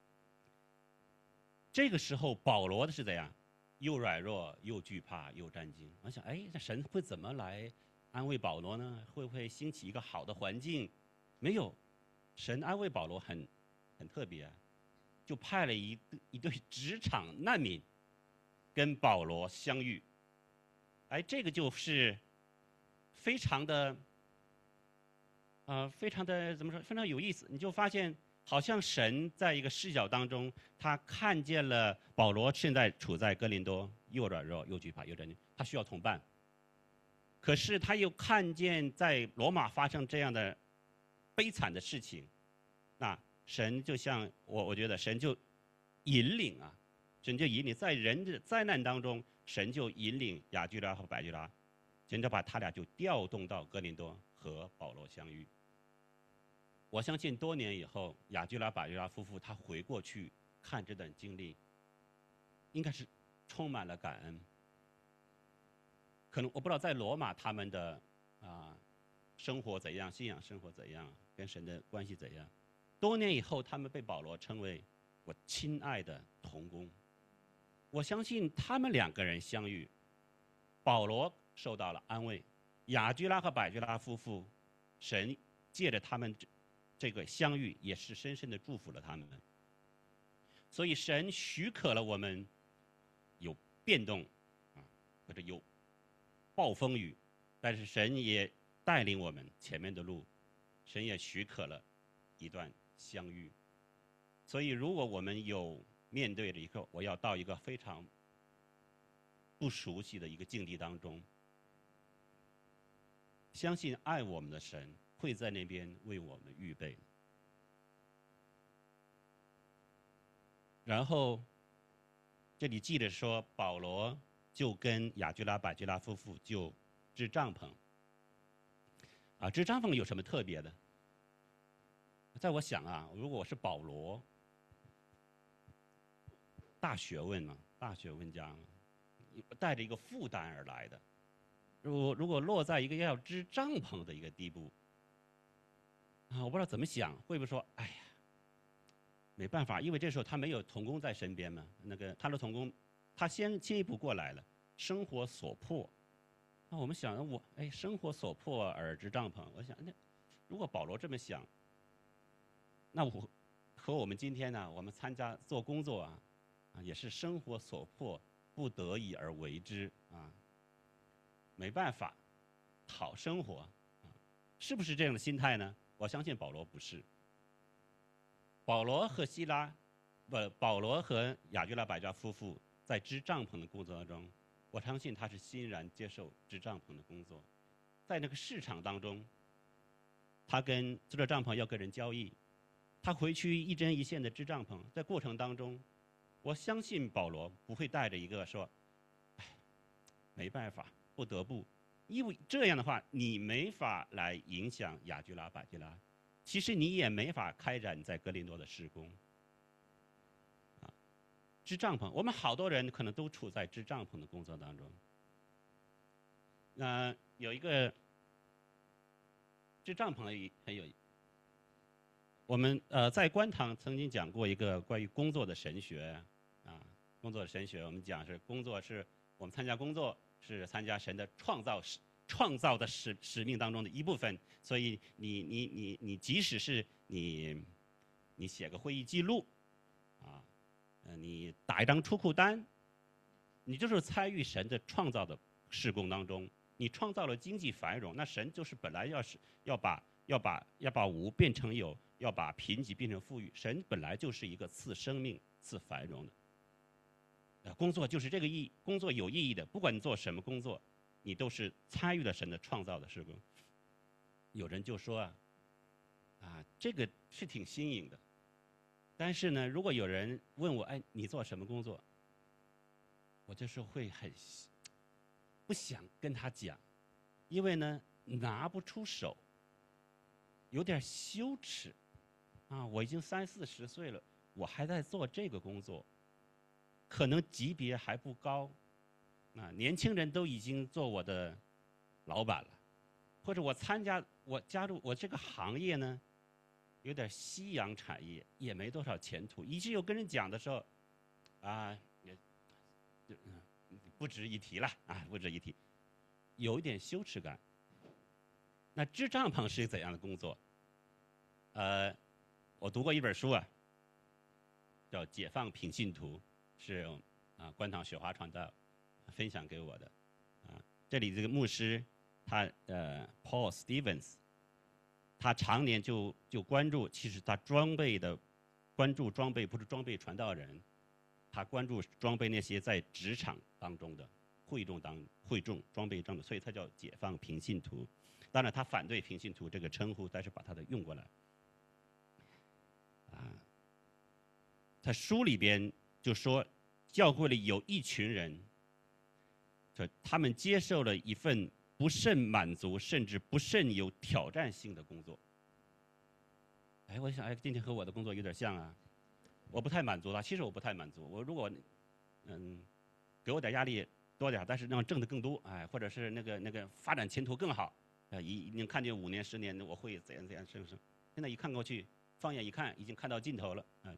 这个时候，保罗的是怎样？又软弱，又惧怕，又战惊。我想，哎，那神会怎么来安慰保罗呢？会不会兴起一个好的环境？没有，神安慰保罗很很特别、啊，就派了一一对职场难民跟保罗相遇。哎，这个就是非常的。呃，非常的怎么说？非常有意思。你就发现，好像神在一个视角当中，他看见了保罗现在处在哥林多，又软弱又惧怕又战惊，他需要同伴。可是他又看见在罗马发生这样的悲惨的事情，那神就像我，我觉得神就引领啊，神就引领在人的灾难当中，神就引领亚居拉和百居拉，神就把他俩就调动到哥林多和保罗相遇。我相信多年以后，亚居拉、百居拉夫妇他回过去看这段经历，应该是充满了感恩。可能我不知道在罗马他们的啊生活怎样，信仰生活怎样，跟神的关系怎样。多年以后，他们被保罗称为我亲爱的同工。我相信他们两个人相遇，保罗受到了安慰，亚居拉和百居拉夫妇，神借着他们这个相遇，也是深深的祝福了他们。所以神许可了我们有变动啊，或者有暴风雨，但是神也带领我们前面的路，神也许可了一段相遇。所以如果我们有面对了一个我要到一个非常不熟悉的一个境地当中，相信爱我们的神会在那边为我们预备。然后这里记着说，保罗就跟亚居拉、百居拉夫妇就支帐篷。啊，支帐篷有什么特别的？在我想啊，如果我是保罗，大学问嘛，大学问家嘛，带着一个负担而来的。如果如果落在一个要支帐篷的一个地步，啊，我不知道怎么想，会不会说，哎呀，没办法，因为这时候他没有同工在身边嘛，那个他的同工，他先先一步过来了，生活所迫。那我们想，我哎，生活所迫而支帐篷，我想，那如果保罗这么想，那我和我们今天呢，我们参加做工作啊，啊，也是生活所迫，不得已而为之啊。没办法，讨生活，啊，是不是这样的心态呢？我相信保罗不是。保罗和希拉，不，保罗和亚居拉、百居拉夫妇在支帐篷的工作当中，我相信他是欣然接受支帐篷的工作。在那个市场当中，他跟支着帐篷要跟人交易，他回去一针一线的支帐篷，在过程当中，我相信保罗不会带着一个说，哎，没办法。不得不，因为这样的话，你没法来影响亚居拉、百居拉，其实你也没法开展在哥林多的事工。啊，支帐篷，我们好多人可能都处在支帐篷的工作当中。那、呃、有一个支帐篷的很有，我们呃在观堂曾经讲过一个关于工作的神学啊，工作的神学，我们讲是工作是我们参加工作。是参加神的创造创造的使使命当中的一部分。所以你你你你即使是你你写个会议记录，啊，呃，你打一张出库单，你就是参与神的创造的事工当中。你创造了经济繁荣，那神就是本来要是要把要把要把无变成有，要把贫瘠变成富裕。神本来就是一个赐生命、赐繁荣的。呃，工作就是这个意义，工作有意义的，不管你做什么工作，你都是参与了神的创造的事工。有人就说啊，啊，这个是挺新颖的，但是呢，如果有人问我，哎，你做什么工作？我就是会很不想跟他讲，因为呢拿不出手，有点羞耻啊！我已经三四十岁了，我还在做这个工作，可能级别还不高，啊，年轻人都已经做我的老板了，或者我参加我加入我这个行业呢，有点夕阳产业，也没多少前途。一直有跟人讲的时候，啊，也就嗯。不值一提了啊，不值一提，有一点羞耻感。那支帐篷是怎样的工作？呃，我读过一本书啊，叫《解放平信徒》，是啊观塘雪华传道分享给我的。啊，这里这个牧师他呃 Paul Stevens， 他常年就就关注，其实他装备的关注装备不是装备传道人。他关注装备那些在职场当中的会众当会众装备当中，所以他叫解放平信徒。当然，他反对平信徒这个称呼，但是把他的用过来。啊，在书里边就说，教会里有一群人，说他们接受了一份不甚满足，甚至不甚有挑战性的工作。哎，我想，哎，今天和我的工作有点像啊。我不太满足他，其实我不太满足。我如果，嗯，给我点压力多点，但是让挣得更多，哎，或者是那个那个发展前途更好，啊，一能看见五年十年，我会怎样怎样，是不是？现在一看过去，放眼一看，已经看到尽头了，嗯，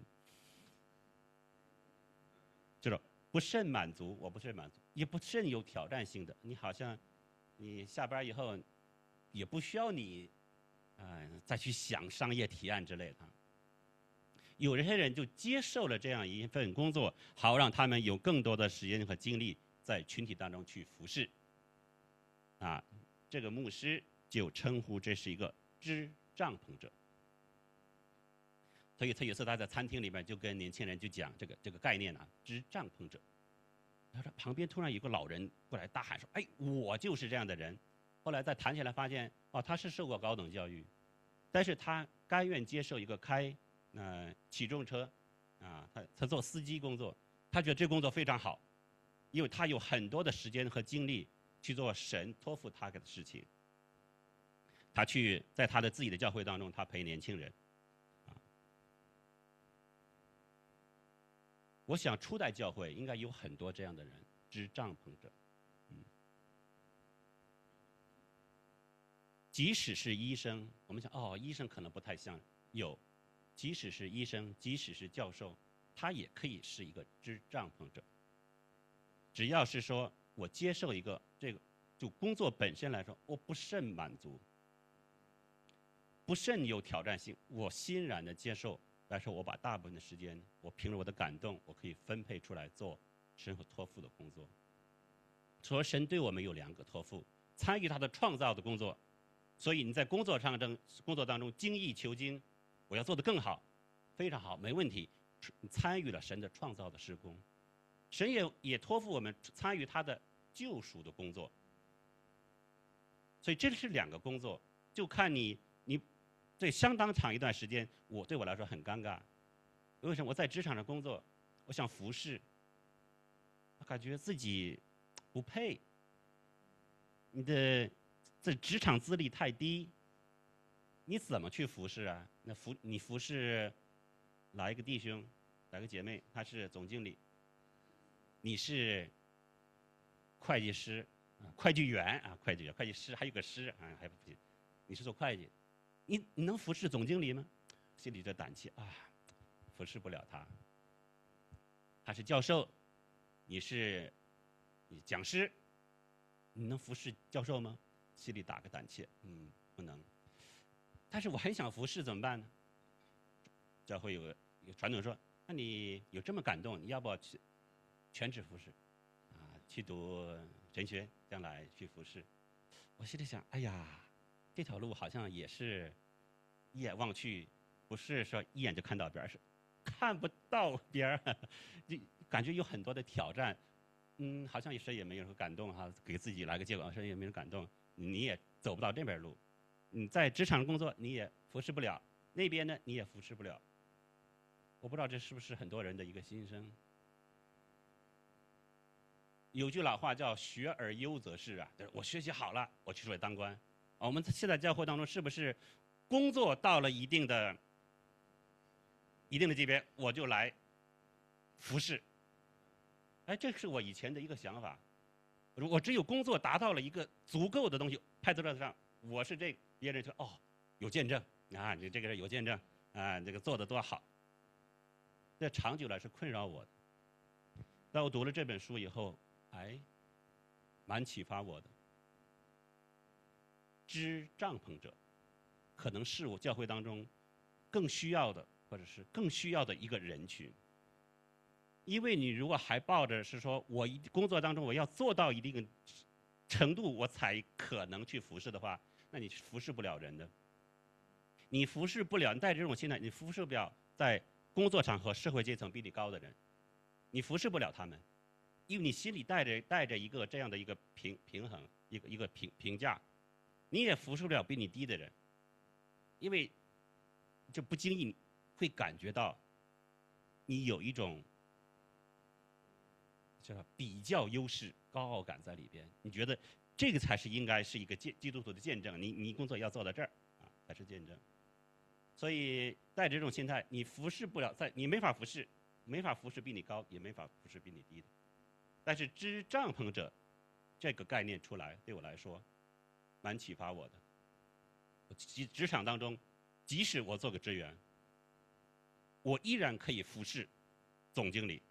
这种不甚满足，我不甚满足，也不甚有挑战性的。你好像，你下班以后，也不需要你，啊、呃，再去想商业提案之类的。有些人就接受了这样一份工作，好让他们有更多的时间和精力在群体当中去服侍。啊，这个牧师就称呼这是一个支帐篷者。所以他有次他在餐厅里面就跟年轻人就讲这个这个概念啊，支帐篷者。他说旁边突然有个老人过来大喊说：“哎，我就是这样的人。”后来再谈起来发现，哦，他是受过高等教育，但是他甘愿接受一个开。呃，起重车，啊，他他做司机工作，他觉得这工作非常好，因为他有很多的时间和精力去做神托付他的事情。他去在他的自己的教会当中，他陪年轻人，啊，我想初代教会应该有很多这样的人，支帐篷者，嗯，即使是医生，我们想哦，医生可能不太像有。即使是医生，即使是教授，他也可以是一个支帐篷者。只要是说我接受一个这个，就工作本身来说，我不甚满足，不甚有挑战性，我欣然的接受。来说，我把大部分的时间，我凭着我的感动，我可以分配出来做神和托付的工作。说神对我们有两个托付，参与他的创造的工作，所以你在工作上中工作当中精益求精。我要做得更好，非常好，没问题。参与了神的创造的事工，神也也托付我们参与他的救赎的工作。所以这是两个工作，就看你你这相当长一段时间，我对我来说很尴尬。为什么我在职场上工作，我想服侍，感觉自己不配。你的这职场资历太低。你怎么去服侍啊？那服你服侍来一个弟兄，来个姐妹，他是总经理，你是会计师，啊，会计员啊，会计员、会计师，还有个师啊，还不行，你是做会计，你你能服侍总经理吗？心里这胆气啊，服侍不了他。他是教授，你是你讲师，你能服侍教授吗？ 心里打个胆怯，嗯，不能。但是我很想服侍，怎么办呢？教会有个有传统说，那你有这么感动，你要不要去全职服侍？啊，去读神学，将来去服侍。我心里想，哎呀，这条路好像也是一眼望去，不是说一眼就看到边儿，是看不到边儿，就感觉有很多的挑战。嗯，好像谁也没有人感动哈，给自己来个结果，谁也没人感动，你也走不到这边路。你在职场工作，你也服侍不了；那边呢，你也服侍不了。我不知道这是不是很多人的一个心声。有句老话叫“学而优则仕”啊，就是我学习好了，我去出来当官。我们现在教会当中是不是工作到了一定的、一定的级别，我就来服侍？哎，这是我以前的一个想法。我只有工作达到了一个足够的东西，派在这上，我是这，别人说哦，有见证啊，你这个人有见证啊，这个做的多好。这长久来是困扰我的。当我读了这本书以后，哎，蛮启发我的。支帐篷者，可能是我教会当中更需要的，或者是更需要的一个人群。因为你如果还抱着是说我一工作当中我要做到一定程度我才可能去服侍的话，那你服侍不了人的。你服侍不了，你带着这种心态，你服侍不了在工作场和社会阶层比你高的人，你服侍不了他们，因为你心里带着带着一个这样的一个平平衡，一个一个评评价，你也服侍不了比你低的人，因为就不经意会感觉到你有一种叫比较优势、高傲感在里边。你觉得这个才是应该是一个基督徒的见证，你你工作要做到这儿啊，才是见证。所以带着这种心态，你服侍不了，在你没法服侍，没法服侍比你高，也没法服侍比你低的。但是支帐篷者这个概念出来，对我来说蛮启发我的。职职场当中，即使我做个职员，我依然可以服侍总经理。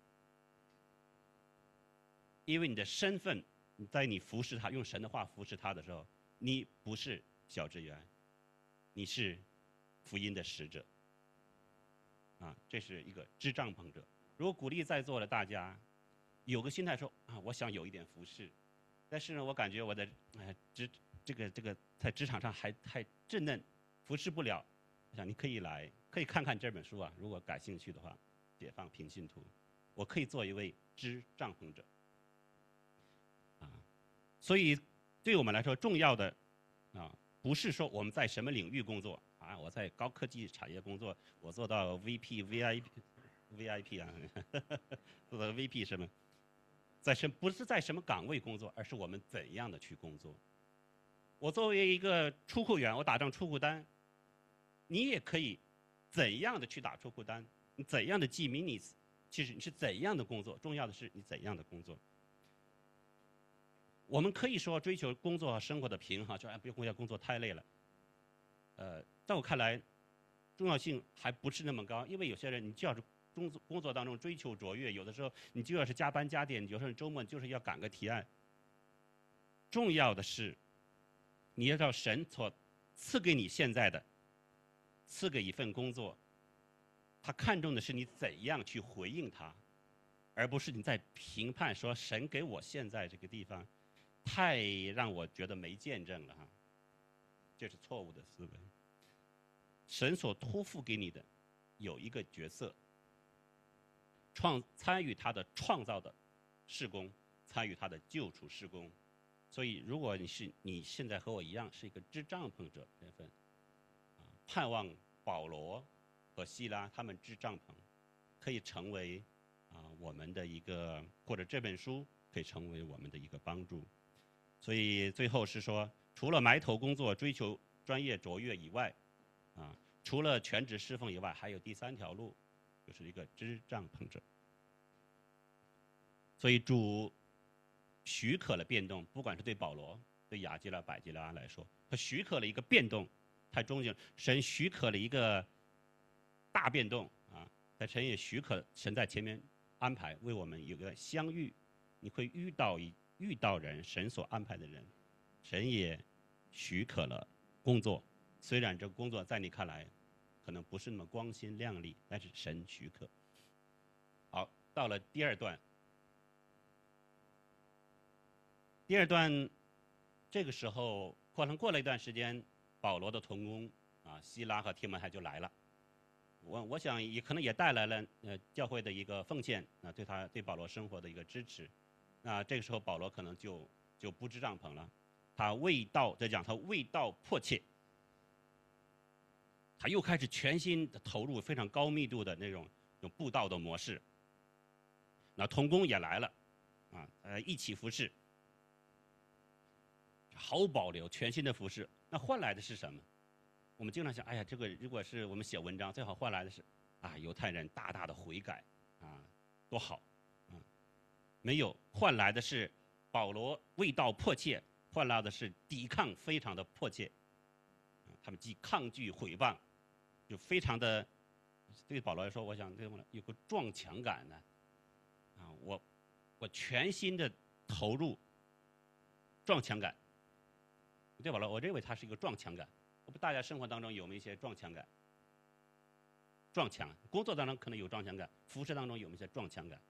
因为你的身份，你在你服侍他，用神的话服侍他的时候，你不是小职员，你是福音的使者。啊，这是一个支帐篷者。如果鼓励在座的大家有个心态说啊，我想有一点服侍，但是呢，我感觉我的哎职这个这个在职场上还太稚嫩，服侍不了。我想你可以来，可以看看这本书啊，如果感兴趣的话，《解放平信徒》，我可以做一位支帐篷者。所以，对我们来说，重要的啊，不是说我们在什么领域工作啊，我在高科技产业工作，我做到 V P、V I P、V I P 啊，做到 V P 什么，在什不是在什么岗位工作，而是我们怎样的去工作。我作为一个出库员，我打张出库单，你也可以怎样的去打出库单，你怎样的记 minutes， 其实你是怎样的工作，重要的是你怎样的工作。我们可以说追求工作和生活的平衡，说哎，不要工作太累了。呃，在我看来，重要性还不是那么高，因为有些人你就要是工作工作当中追求卓越，有的时候你就要是加班加点，有时候周末就是要赶个提案。重要的是，你要知道神所赐给你现在的，赐给一份工作，他看重的是你怎样去回应他，而不是你在评判说神给我现在这个地方。太让我觉得没见证了哈，这是错误的思维。神所托付给你的有一个角色，创参与他的创造的事工，参与他的救赎事工。所以，如果你是你现在和我一样是一个支帐篷者身份，啊，盼望保罗和希拉他们支帐篷，可以成为啊我们的一个，或者这本书可以成为我们的一个帮助。所以最后是说，除了埋头工作、追求专业卓越以外，啊，除了全职侍奉以外，还有第三条路，就是一个支帐篷者。所以主许可了变动，不管是对保罗、对亚基拉、百基拉来说，他许可了一个变动，太终极了。神许可了一个大变动啊，但神也许可，神在前面安排，为我们有个相遇，你会遇到一。遇到人，神所安排的人，神也许可了工作，虽然这工作在你看来可能不是那么光鲜亮丽，但是神许可。好，到了第二段，第二段这个时候可能过了一段时间，保罗的同工啊希拉和提摩太就来了。我我想也可能也带来了呃教会的一个奉献啊，对他对保罗生活的一个支持。那这个时候保罗可能就就布置帐篷了，他为道在讲他为道迫切，他又开始全心的投入非常高密度的那种那种布道的模式。那同工也来了，啊呃一起服侍，毫无保留全新的服侍。那换来的是什么？我们经常想，哎呀，这个如果是我们写文章，最好换来的是，啊，犹太人大大的悔改，啊，多好，啊，没有，换来的是保罗为道迫切，换来的是抵抗非常的迫切，啊，他们既抗拒毁谤，就非常的，对保罗来说，我想这种有个撞墙感呢，啊，我我全心的投入，撞墙感，对保罗，我认为他是一个撞墙感。我不，大家生活当中有没有一些撞墙感？撞墙，工作当中可能有撞墙感，服饰当中有没有一些撞墙感？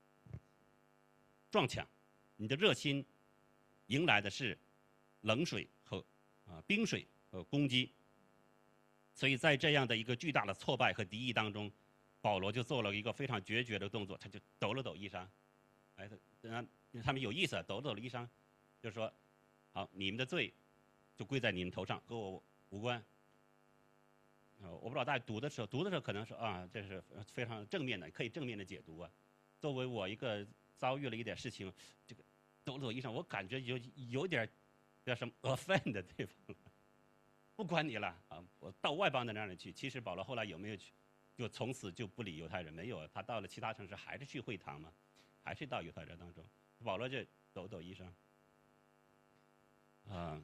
撞墙，你的热心迎来的是冷水和啊冰水和攻击。所以在这样的一个巨大的挫败和敌意当中，保罗就做了一个非常决绝的动作，他就抖了抖衣裳。哎，他他们有意思，抖了抖了衣裳，就是说，好，你们的罪就归在你们头上，和我无关。呃，我不知道大家读的时候，读的时候可能说啊，这是非常正面的，可以正面的解读啊。作为我一个遭遇了一点事情，这个抖了抖衣裳，我感觉有有点叫什么 offend 的地方，不管你了啊，我到外邦的那里去。其实保罗后来有没有去，就从此就不理犹太人？没有，他到了其他城市还是去会堂嘛，还是到犹太人当中。保罗就抖抖衣裳，啊。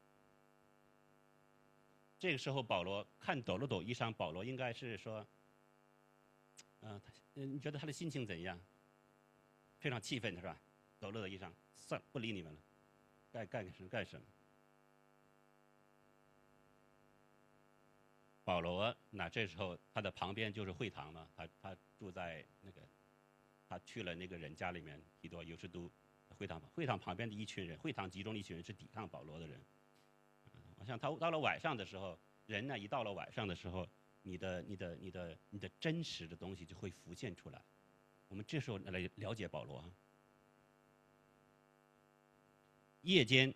这个时候，保罗看抖了抖衣裳，保罗应该是说，呃，你觉得他的心情怎样？非常气愤是吧？抖了抖衣裳，算不理你们了，该干什么干什么。保罗那这时候他的旁边就是会堂嘛，他他住在那个，他去了那个人家里面，提多、犹士都会堂，会堂旁边的一群人，会堂集中的一群人是抵抗保罗的人。好像他到了晚上的时候，人呢一到了晚上的时候，你的、你的、你的、你的真实的东西就会浮现出来。我们这时候来了解保罗啊。夜间，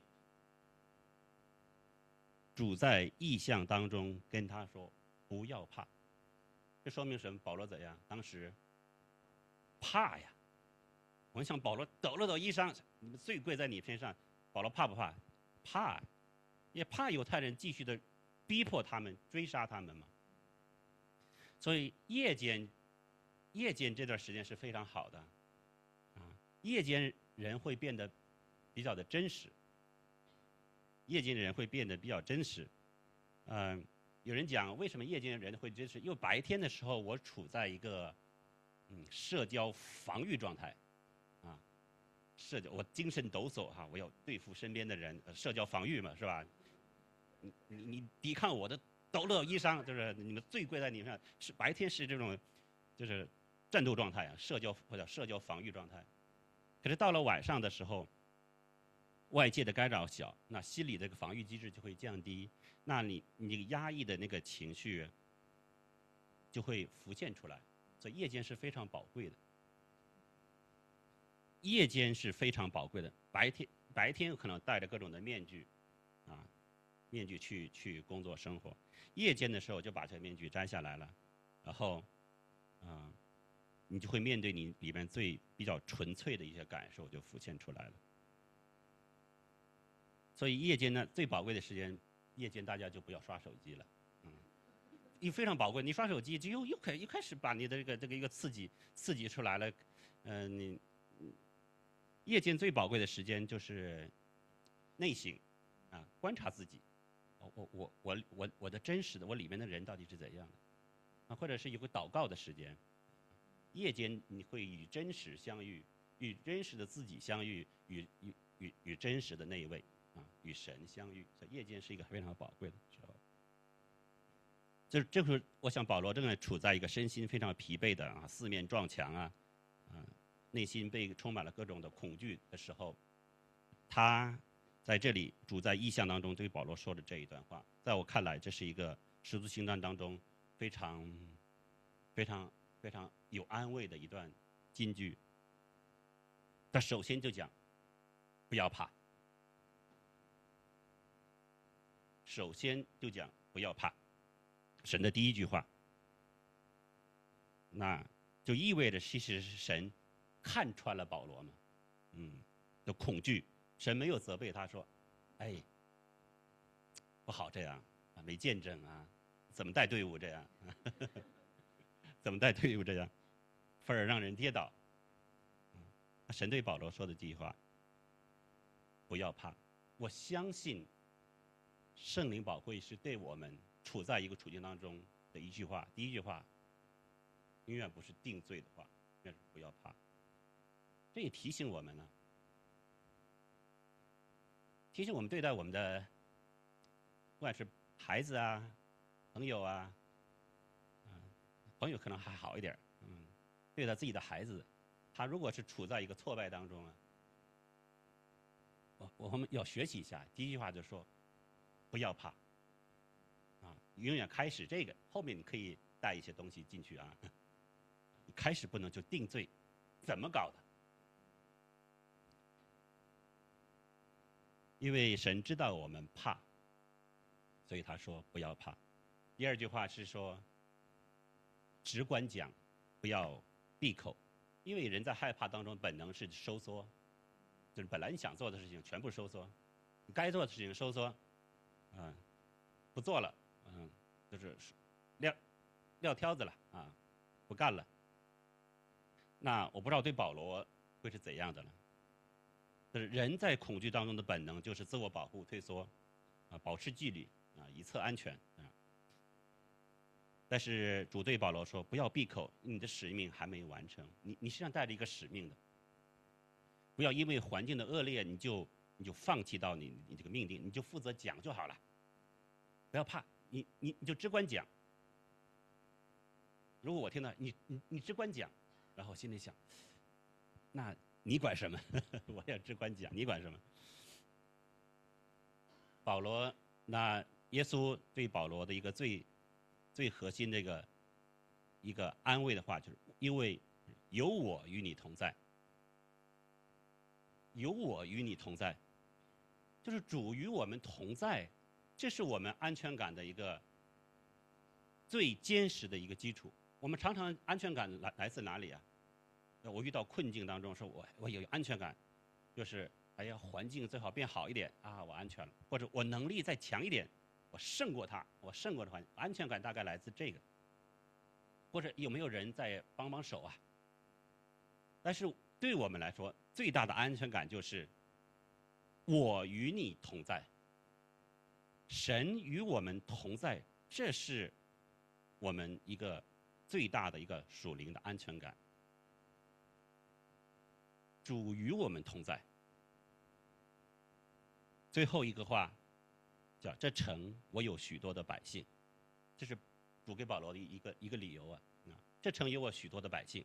主在异象当中跟他说：“不要怕。”这说明什么？保罗怎样？当时怕呀。我们想保罗抖了抖衣裳，你们罪归在你身上。保罗怕不怕？怕。也怕犹太人继续的逼迫他们、追杀他们嘛。所以夜间，夜间这段时间是非常好的，啊，夜间人会变得比较的真实，夜间人会变得比较真实。嗯、呃，有人讲为什么夜间人会真实？因为白天的时候我处在一个嗯社交防御状态，啊，社交我精神抖擞哈，我要对付身边的人，呃、社交防御嘛，是吧？你你你抵抗我的抖了衣裳，就是你们罪归在你身上。是白天是这种，就是战斗状态啊，社交或者社交防御状态。可是到了晚上的时候，外界的干扰小，那心理这个防御机制就会降低，那你你压抑的那个情绪就会浮现出来。所以夜间是非常宝贵的，夜间是非常宝贵的。白天白天可能戴着各种的面具，啊。面具去去工作生活，夜间的时候就把这个面具摘下来了，然后，啊、呃，你就会面对你里面最比较纯粹的一些感受就浮现出来了。所以夜间呢，最宝贵的时间，夜间大家就不要刷手机了，嗯，也非常宝贵。你刷手机就又又开又开始把你的这个这个一个刺激刺激出来了，嗯、呃，你夜间最宝贵的时间就是内省啊，观察自己。我我我我我的真实的我里面的人到底是怎样的啊？或者是有个祷告的时间，夜间你会与真实相遇，与真实的自己相遇，与与与与真实的那一位啊，与神相遇。所以夜间是一个非常宝贵的时候。这这会儿，我想保罗正在处在一个身心非常疲惫的啊，四面撞墙啊，啊，内心被充满了各种的恐惧的时候，他在这里主在异象当中对保罗说的这一段话，在我看来，这是一个使徒行传当中非常、非常、非常有安慰的一段金句。他首先就讲，不要怕。首先就讲不要怕。神的第一句话，那就意味着其实是神看穿了保罗嘛，嗯，的恐惧。神没有责备他说：“哎，不好这样啊，没见证啊，怎么带队伍这样？怎么带队伍这样，反而让人跌倒。”嗯，神对保罗说的这句话：“不要怕。”我相信圣灵宝贵是对我们处在一个处境当中的一句话。第一句话，永远不是定罪的话，永远是不要怕。这也提醒我们呢，提醒我们对待我们的，不管是孩子啊、朋友啊，嗯，朋友可能还好一点，嗯，对待自己的孩子，他如果是处在一个挫败当中啊，我我们要学习一下。第一句话就说，不要怕。啊，永远开始这个，后面你可以带一些东西进去啊。你开始不能就定罪，怎么搞的？因为神知道我们怕，所以他说不要怕。第二句话是说，直观讲，不要闭口，因为人在害怕当中本能是收缩，就是本来你想做的事情全部收缩，你该做的事情收缩，啊，不做了。嗯，就是撂撂挑子了啊，不干了。那我不知道对保罗会是怎样的呢？就是人在恐惧当中的本能就是自我保护、退缩，啊，保持距离啊，以测安全啊。但是主对保罗说：“不要闭口，你的使命还没完成，你你身上带着一个使命的，不要因为环境的恶劣你就你就放弃到你你这个命定，你就负责讲就好了，不要怕。”你你你就直观讲。如果我听到你你你直观讲，然后心里想，那你管什么？我要直观讲，你管什么？保罗，那耶稣对保罗的一个最最核心的一个一个安慰的话，就是因为有我与你同在，有我与你同在，就是主与我们同在。这是我们安全感的一个最坚实的一个基础。我们常常安全感来来自哪里啊？我遇到困境当中，说我我有安全感，就是哎呀，环境最好变好一点啊，我安全了；或者我能力再强一点，我胜过他，我胜过这环境。安全感大概来自这个。或者有没有人在帮帮手啊？但是对我们来说，最大的安全感就是我与你同在。神与我们同在，这是我们一个最大的一个属灵的安全感。主与我们同在。最后一个话叫这城我有许多的百姓，这是主给保罗的一个一个理由啊。啊，这城有我许多的百姓。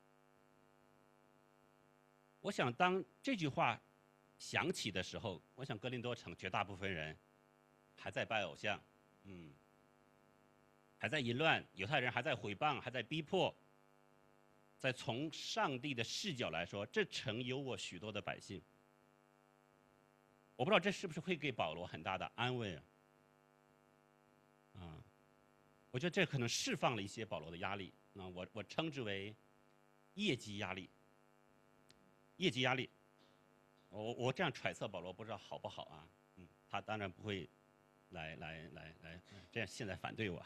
我想当这句话响起的时候，我想哥林多城绝大部分人还在拜偶像，嗯，还在淫乱，犹太人还在毁谤，还在逼迫。在从上帝的视角来说，这城有我许多的百姓。我不知道这是不是会给保罗很大的安慰啊？啊，我觉得这可能释放了一些保罗的压力。那我我称之为业绩压力。业绩压力，我我这样揣测保罗不知道好不好啊？嗯，他当然不会来来来来这样现在反对我。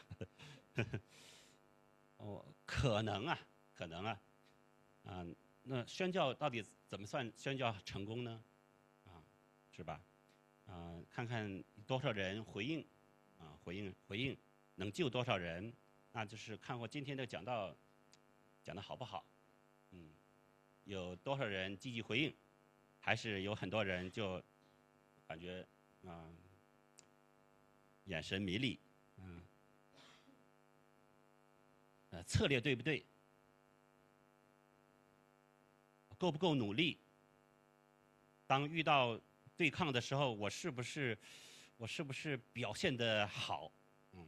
哦，可能啊，可能啊，啊，那宣教到底怎么算宣教成功呢？啊，是吧？啊，看看多少人回应，啊，回应回应，能救多少人？那就是看我今天的讲道讲的好不好？嗯，有多少人积极回应，还是有很多人就感觉啊，眼神迷离，嗯，呃，策略对不对？够不够努力？当遇到对抗的时候，我是不是，我是不是表现得好？嗯。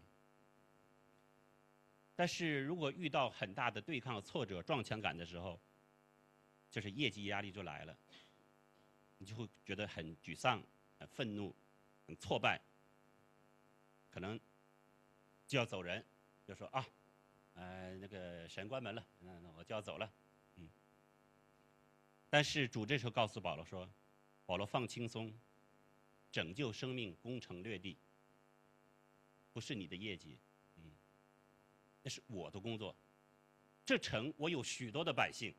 但是如果遇到很大的对抗、挫折、撞墙感的时候，就是业绩压力就来了，你就会觉得很沮丧、很愤怒、很挫败，可能就要走人，就说啊，呃，那个神关门了，那那我就要走了，嗯。但是主这时候告诉保罗说：“保罗放轻松，拯救生命，攻城略地，不是你的业绩，嗯，那是我的工作。这城我有许多的百姓。”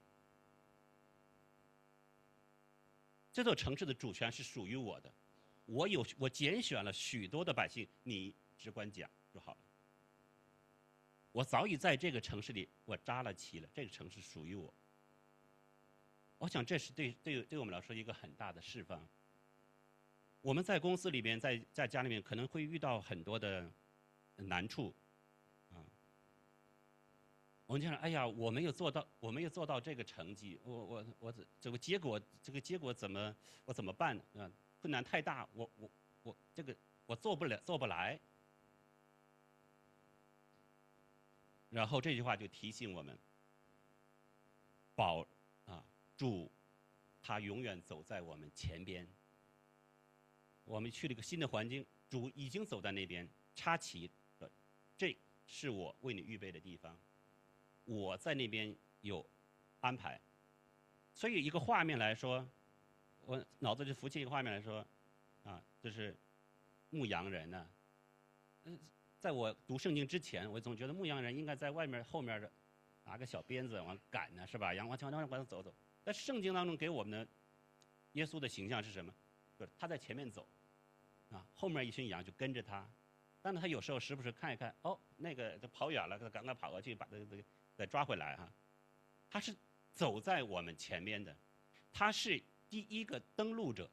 这座城市的主权是属于我的，我有我拣选了许多的百姓，你只管讲就好了。我早已在这个城市里我扎了旗了，这个城市属于我。我想这是对对对我们来说一个很大的释放。我们在公司里边，在在家里面可能会遇到很多的难处，啊，我们就想，哎呀，我没有做到，我没有做到这个成绩，我我我这个结果，这个结果怎么我怎么办啊？困难太大，我我我这个我做不了，做不来。然后这句话就提醒我们，保啊主，他永远走在我们前边。我们去了一个新的环境，主已经走在那边，插旗，这是我为你预备的地方。我在那边有安排，所以一个画面来说，我脑子就浮起一个画面来说，啊，就是牧羊人呢、啊。嗯，在我读圣经之前，我总觉得牧羊人应该在外面后面的拿个小鞭子往赶呢，是吧？羊往前往往走走。但圣经当中给我们的耶稣的形象是什么？就是他在前面走，啊，后面一群羊就跟着他。但是他有时候时不时看一看，哦，那个就跑远了，他赶快跑过去把这个这个再抓回来哈。他是走在我们前面的，他是第一个登陆者。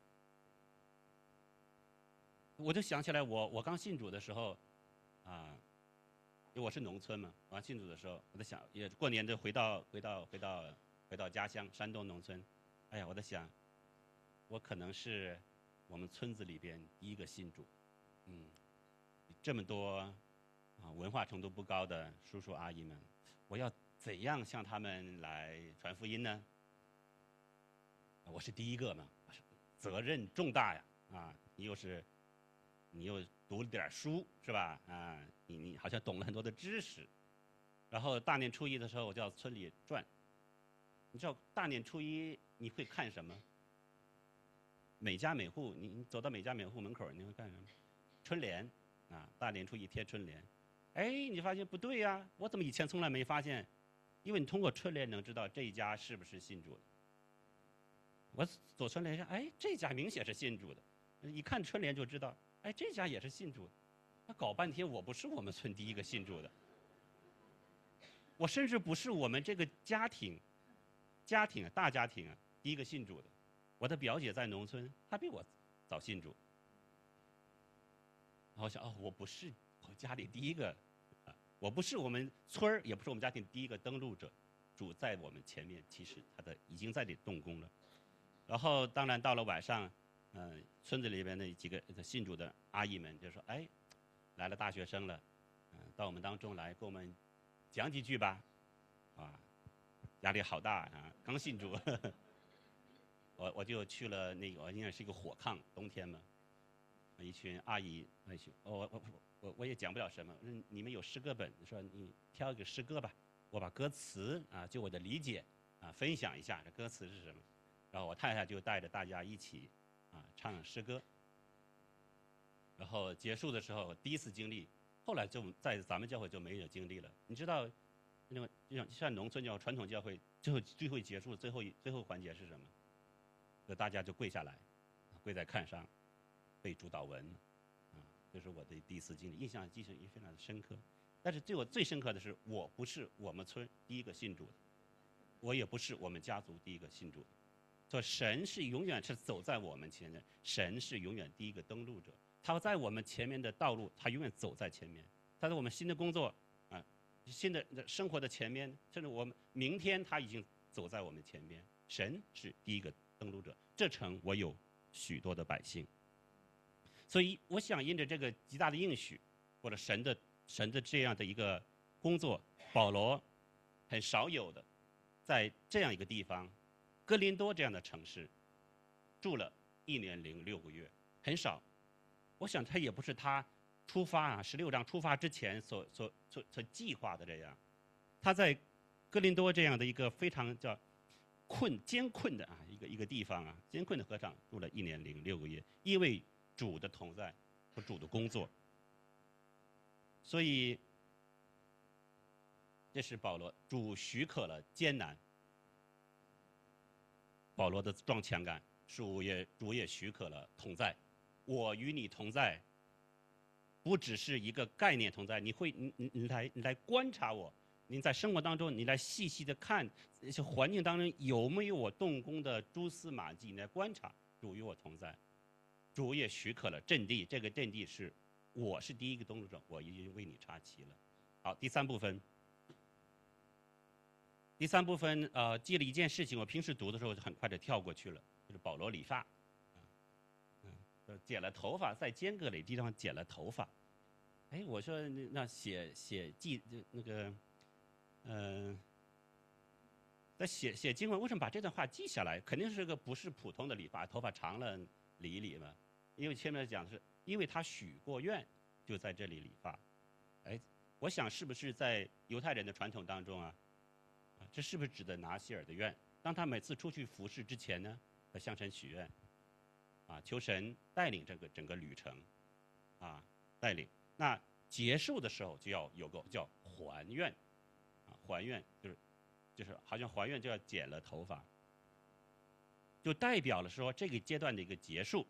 我就想起来我，我我刚信主的时候，啊，因为我是农村嘛，我刚信主的时候，我在想，也过年就回到回到回到回到家乡山东农村，哎呀，我在想，我可能是我们村子里边第一个信主，嗯。这么多啊文化程度不高的叔叔阿姨们，我要怎样向他们来传福音呢？我是第一个嘛，责任重大呀！啊，你又是，你又读了点书是吧？啊，你你好像懂了很多的知识。然后大年初一的时候，我就到村里转。你知道大年初一你会看什么？每家每户，你你走到每家每户门口，你会看什么？春联。啊，大年初一贴春联，哎，你发现不对呀、啊？我怎么以前从来没发现？因为你通过春联能知道这一家是不是信主的。我走春联上，哎，这家明显是信主的，一看春联就知道，哎，这家也是信主的。那搞半天，我不是我们村第一个信主的，我甚至不是我们这个家庭，家庭啊，大家庭啊，第一个信主的。我的表姐在农村，她比我早信主。然后我想，哦，我不是我家里第一个，啊，我不是我们村儿，也不是我们家庭第一个登陆者，主在我们前面，其实他的已经在这里动工了。然后当然到了晚上，嗯、呃，村子里边的几个信主的阿姨们就说，哎，来了大学生了，嗯、呃，到我们当中来给我们讲几句吧，啊，压力好大啊，刚信主，呵呵我我就去了那个，应该是一个火炕，冬天嘛。一群阿姨，一群，我我我我也讲不了什么。你们有诗歌本，说你挑一个诗歌吧，我把歌词啊，就我的理解啊，分享一下这歌词是什么。然后我太太就带着大家一起啊唱诗歌。然后结束的时候，第一次经历，后来就在咱们教会就没有经历了。你知道，那个像像农村教传统教会，最后最后结束最后一最后环节是什么？就大家就跪下来，跪在炕上。背主祷文，啊，这是我的第一次经历，印象记忆也非常的深刻。但是对我最深刻的是，我不是我们村第一个信主的，我也不是我们家族第一个信主的， 说神是永远是走在我们前面，神是永远第一个登陆者，他在我们前面的道路，他永远走在前面。他在我们新的工作啊，新的生活的前面，甚至我们明天他已经走在我们前面。神是第一个登陆者，这城我有许多的百姓。所以我想因着这个极大的应许，或者神的神的这样的一个工作，保罗很少有的在这样一个地方，哥林多这样的城市住了一年零六个月，很少。我想他也不是他出发啊，十六章出发之前所所所所计划的这样。他在哥林多这样的一个非常叫困艰困的啊一个一个地方啊，艰困的河上住了一年零六个月，因为主的同在和主的工作。所以这是保罗，主许可了艰难，保罗的撞墙感，主也主也许可了同在。我与你同在，不只是一个概念同在，你会你你你来你来观察我，你在生活当中你来细细的看这些环境当中有没有我动工的蛛丝马迹，你来观察，主与我同在。主也许可了阵地，这个阵地是我是第一个登陆者，我已经为你插旗了。好，第三部分。第三部分，呃，记了一件事情，我平时读的时候就很快就跳过去了，就是保罗理发，嗯，剪了头发，在间隔里地方剪了头发。哎，我说那写写记那个，嗯、呃，在写写经文，为什么把这段话记下来？肯定是个不是普通的理发，头发长了理一理嘛。因为前面讲的是，因为他许过愿，就在这里理发。哎，我想是不是在犹太人的传统当中啊？这是不是指的拿西尔的愿？当他每次出去服侍之前呢，他向神许愿，啊，求神带领这个整个旅程，啊，带领。那结束的时候就要有个叫还愿，啊，还愿就是就是好像还愿就要剪了头发，就代表了说这个阶段的一个结束，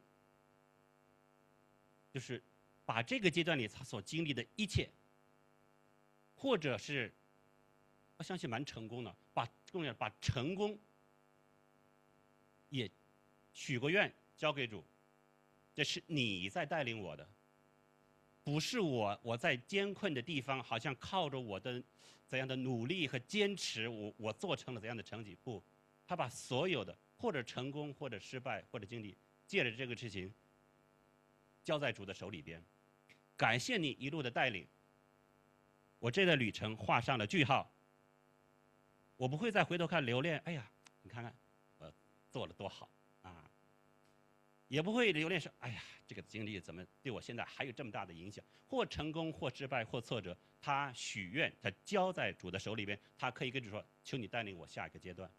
就是把这个阶段里他所经历的一切，或者是。我相信蛮成功的，把重要把成功也许过愿交给主，这是你在带领我的，不是我我在艰困的地方，好像靠着我的怎样的努力和坚持，我我做成了怎样的成绩？不，他把所有的或者成功，或者失败，或者经历，借着这个事情交在主的手里边，感谢你一路的带领，我这段旅程画上了句号。我不会再回头看留恋，哎呀，你看看我做了多好啊！也不会留恋说，哎呀，这个经历怎么对我现在还有这么大的影响？或成功，或失败，或挫折，他许愿，他交在主的手里边，他可以跟主说：“求你带领我下一个阶段。”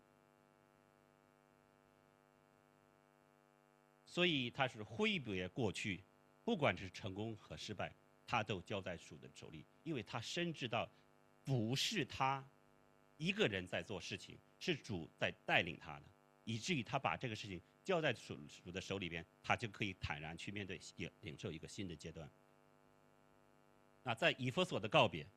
所以他是挥别过去，不管是成功和失败，他都交在主的手里，因为他深知到，不是他。一个人在做事情，是主在带领他的，以至于他把这个事情交在主主的手里边，他就可以坦然去面对，也领受一个新的阶段。那在以弗所的告别，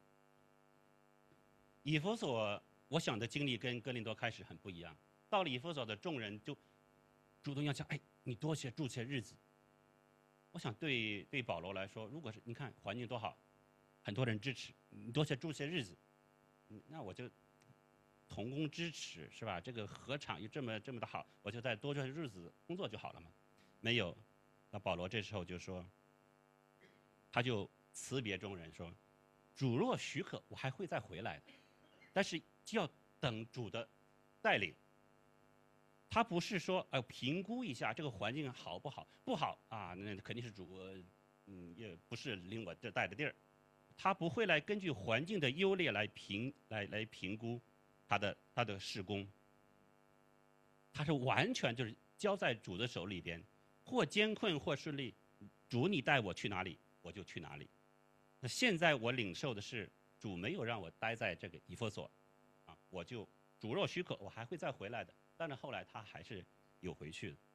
以弗所我想的经历跟哥林多开始很不一样。到了以弗所的众人就主动要讲，哎，你多些住些日子。我想对对保罗来说，如果是你看环境多好，很多人支持，你多些住些日子。那我就同工支持是吧？这个河场又这么这么的好，我就再多这日子工作就好了嘛。没有，那保罗这时候就说，他就辞别众人说：“主若许可，我还会再回来的，但是就要等主的带领。”他不是说呃评估一下这个环境好不好，不好啊，那肯定是主，嗯，也不是领我这带的地儿。他不会来根据环境的优劣来评来来评估他的他的事工，他是完全就是交在主的手里边，或艰困或顺利，主你带我去哪里我就去哪里。那现在我领受的是主没有让我待在这个以弗所，啊，我就主若许可我还会再回来的，但是后来他还是有回去的。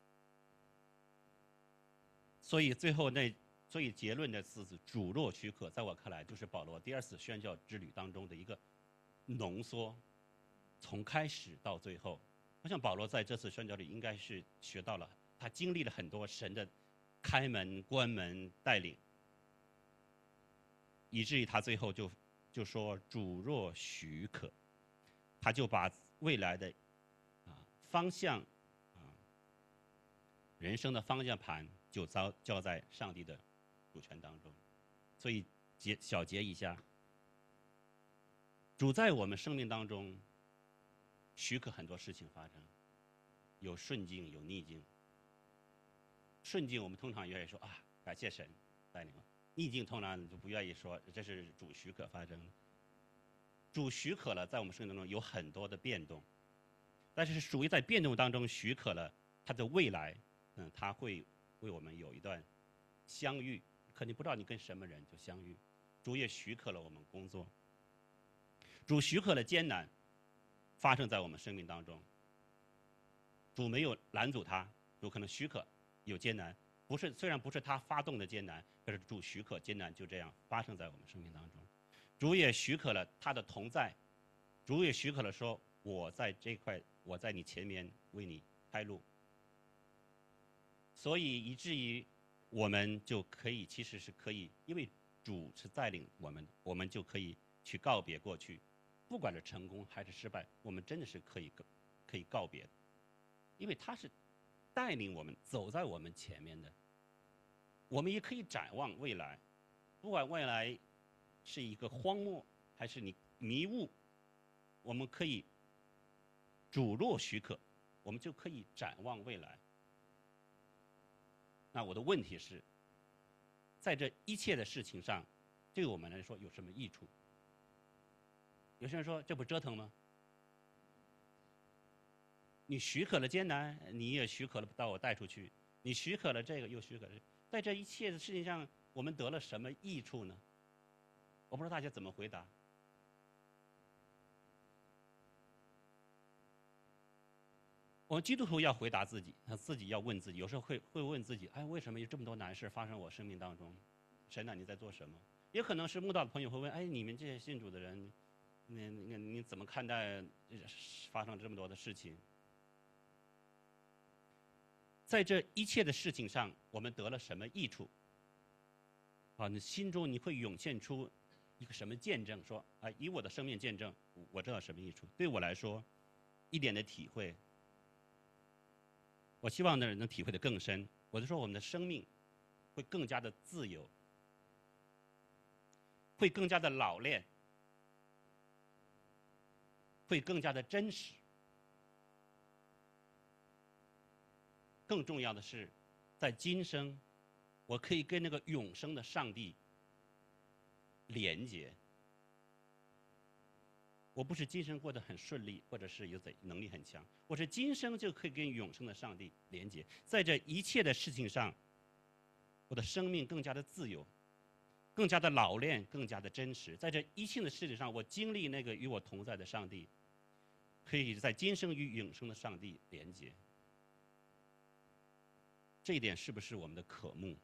所以最后那。所以结论的四字“主若许可”，在我看来就是保罗第二次宣教之旅当中的一个浓缩，从开始到最后， 我想保罗在这次宣教里应该是学到了，他经历了很多神的开门、关门、带领，以至于他最后就就说主若许可，他就把未来的啊方向啊人生的方向盘就交交在上帝的主权当中。所以结小结一下，主在我们生命当中许可很多事情发生，有顺境有逆境。顺境我们通常愿意说啊，感谢神带领我；逆境通常就不愿意说这是主许可发生的。主许可了，在我们生命当中有很多的变动，但是属于在变动当中许可了他的未来，嗯，他会为我们有一段相遇，可你不知道你跟什么人就相遇。主也许可了我们工作，主许可了艰难发生在我们生命当中。主没有拦阻他，主可能许可有艰难，不是虽然不是他发动的艰难，可是主许可艰难就这样发生在我们生命当中。主也许可了他的同在，主也许可了说我在这块，我在你前面为你开路，所以以至于我们就可以其实是可以，因为主是带领我们，我们就可以去告别过去，不管是成功还是失败，我们真的是可以可以告别的，因为他是带领我们走在我们前面的。我们也可以展望未来，不管未来是一个荒漠还是你迷雾，我们可以主若许可，我们就可以展望未来。那我的问题是，在这一切的事情上，对我们来说有什么益处？有些人说这不折腾吗？你许可了艰难，你也许可了把我带出去，你许可了这个又许可了，在这一切的事情上，我们得了什么益处呢？我不知道大家怎么回答。我们基督徒要回答自己，他自己要问自己，有时候会会问自己，哎，为什么有这么多难事发生在我生命当中？神啊，你在做什么？也可能是慕道的朋友会问，哎，你们这些信主的人，你你你怎么看待发生这么多的事情？在这一切的事情上，我们得了什么益处？啊，你心中你会涌现出一个什么见证？说啊，以我的生命见证，我知道什么益处？对我来说，一点的体会。我希望呢能体会得更深。我就说我们的生命会更加的自由，会更加的老练，会更加的真实。更重要的是，在今生，我可以跟那个永生的上帝连结。我不是今生过得很顺利，或者是有怎能力很强，我是今生就可以跟永生的上帝连结。在这一切的事情上，我的生命更加的自由，更加的老练，更加的真实。在这一切的事情上，我经历那个与我同在的上帝，可以在今生与永生的上帝连结。这一点是不是我们的渴慕？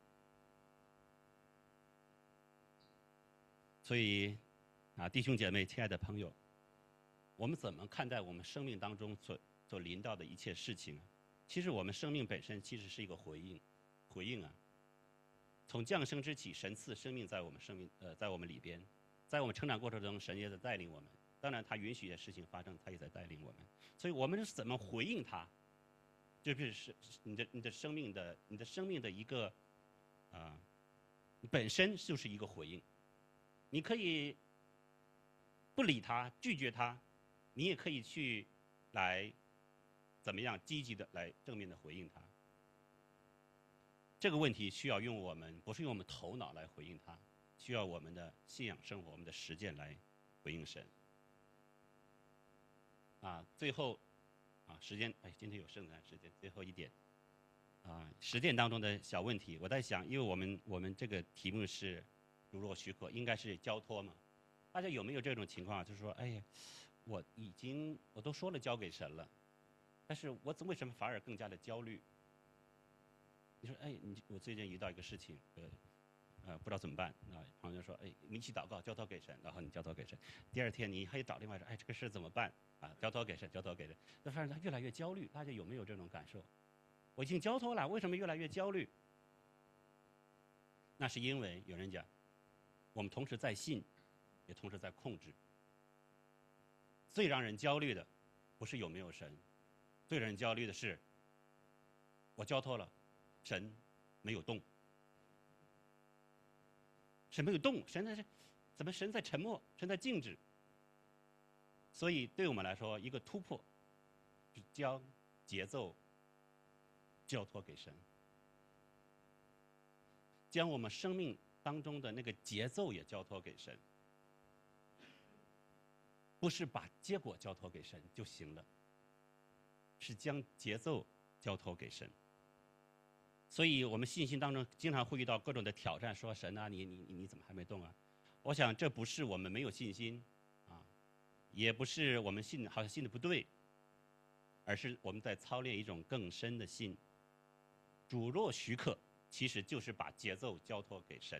所以，啊，弟兄姐妹，亲爱的朋友，我们怎么看待我们生命当中所所临到的一切事情啊？其实我们生命本身其实是一个回应，回应啊。从降生之起，神赐生命在我们生命呃，在我们里边，在我们成长过程中，神也在带领我们。当然，他允许一些事情发生，他也在带领我们。所以我们是怎么回应他？就是你的你的生命的你的生命的一个啊、呃，本身就是一个回应。你可以不理他，拒绝他，你也可以去来怎么样积极的来正面的回应他。这个问题需要用我们不是用我们头脑来回应他，需要我们的信仰生活、我们的实践来回应神。啊，最后。啊，时间哎，今天有剩的时间，最后一点，啊，实践当中的小问题，我在想，因为我们我们这个题目是如若许可，应该是交托嘛，大家有没有这种情况？就是说，哎呀，我已经我都说了交给神了，但是我怎为什么反而更加的焦虑？你说，哎，你我最近遇到一个事情，呃， 呃，不知道怎么办啊。朋友说，哎，你一起祷告，交托给神，然后你交托给神。第二天你还找另外说，哎，这个事怎么办啊？交托给神，交托给神。就发现他越来越焦虑，大家有没有这种感受？我已经交托了，为什么越来越焦虑？那是因为有人讲，我们同时在信，也同时在控制。最让人焦虑的，不是有没有神，最让人焦虑的是，我交托了，神没有动。神没有动，神在这，怎么神在沉默，神在静止？所以对我们来说，一个突破，是将节奏交托给神，将我们生命当中的那个节奏也交托给神，不是把结果交托给神就行了，是将节奏交托给神。所以我们信心当中经常会遇到各种的挑战，说神啊，你你你你怎么还没动啊？我想这不是我们没有信心啊，也不是我们信好像信的不对，而是我们在操练一种更深的信。主若许可，其实就是把节奏交托给神。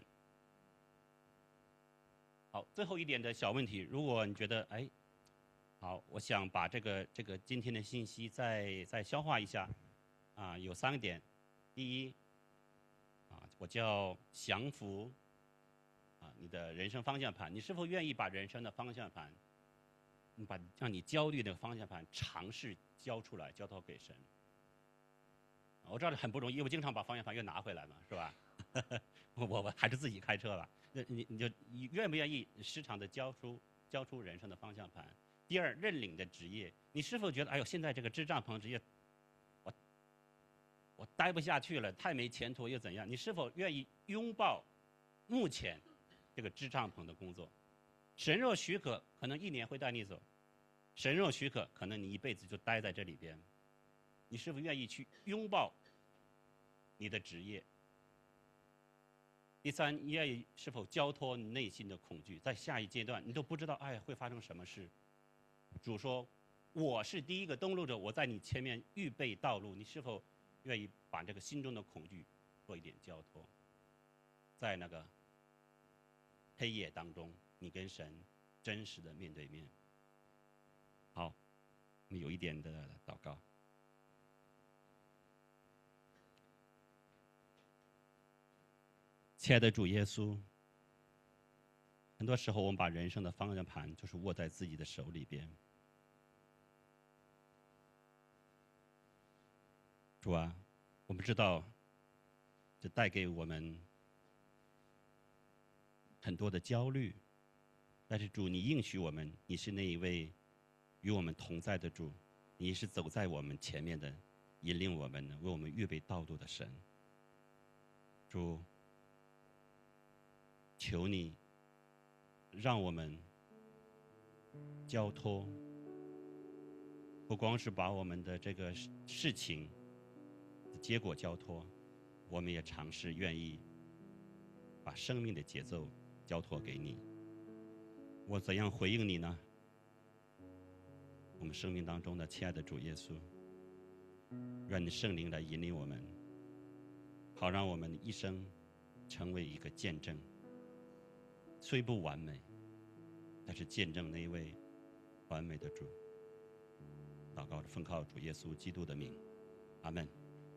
好，最后一点的小问题，如果你觉得哎，好，我想把这个这个今天的信息再再消化一下，啊，有三个点。第一，啊，我叫降服，啊，你的人生方向盘，你是否愿意把人生的方向盘，你把让你焦虑的方向盘尝试交出来，交托给神。我知道很不容易，我经常把方向盘又拿回来嘛，是吧？我我还是自己开车吧。那你你就你愿不愿意时常的交出交出人生的方向盘？第二，认领的职业，你是否觉得哎呦，现在这个支帐篷职业，我我待不下去了，太没前途又怎样？你是否愿意拥抱目前这个支帐篷的工作？神若许可，可能一年会带你走；神若许可，可能你一辈子就待在这里边。你是否愿意去拥抱你的职业？第三，你愿意是否交托你内心的恐惧？在下一阶段，你都不知道，哎，会发生什么事。主说：“我是第一个登陆者，我在你前面预备道路。”你是否愿意把这个心中的恐惧做一点交托？在那个黑夜当中，你跟神真实的面对面。好，我们有一点的祷告。亲爱的主耶稣，很多时候我们把人生的方向盘就是握在自己的手里边。主啊，我们知道这带给我们很多的焦虑，但是主，你应许我们，你是那一位与我们同在的主，你是走在我们前面的，引领我们的，为我们预备道路的神。主，求你让我们交托，不光是把我们的这个事情的结果交托，我们也尝试愿意把生命的节奏交托给你。我怎样回应你呢？我们生命当中的亲爱的主耶稣，愿你圣灵来引领我们，好让我们一生成为一个见证。虽不完美，但是见证那一位完美的主。祷告着奉靠主耶稣基督的名，阿们。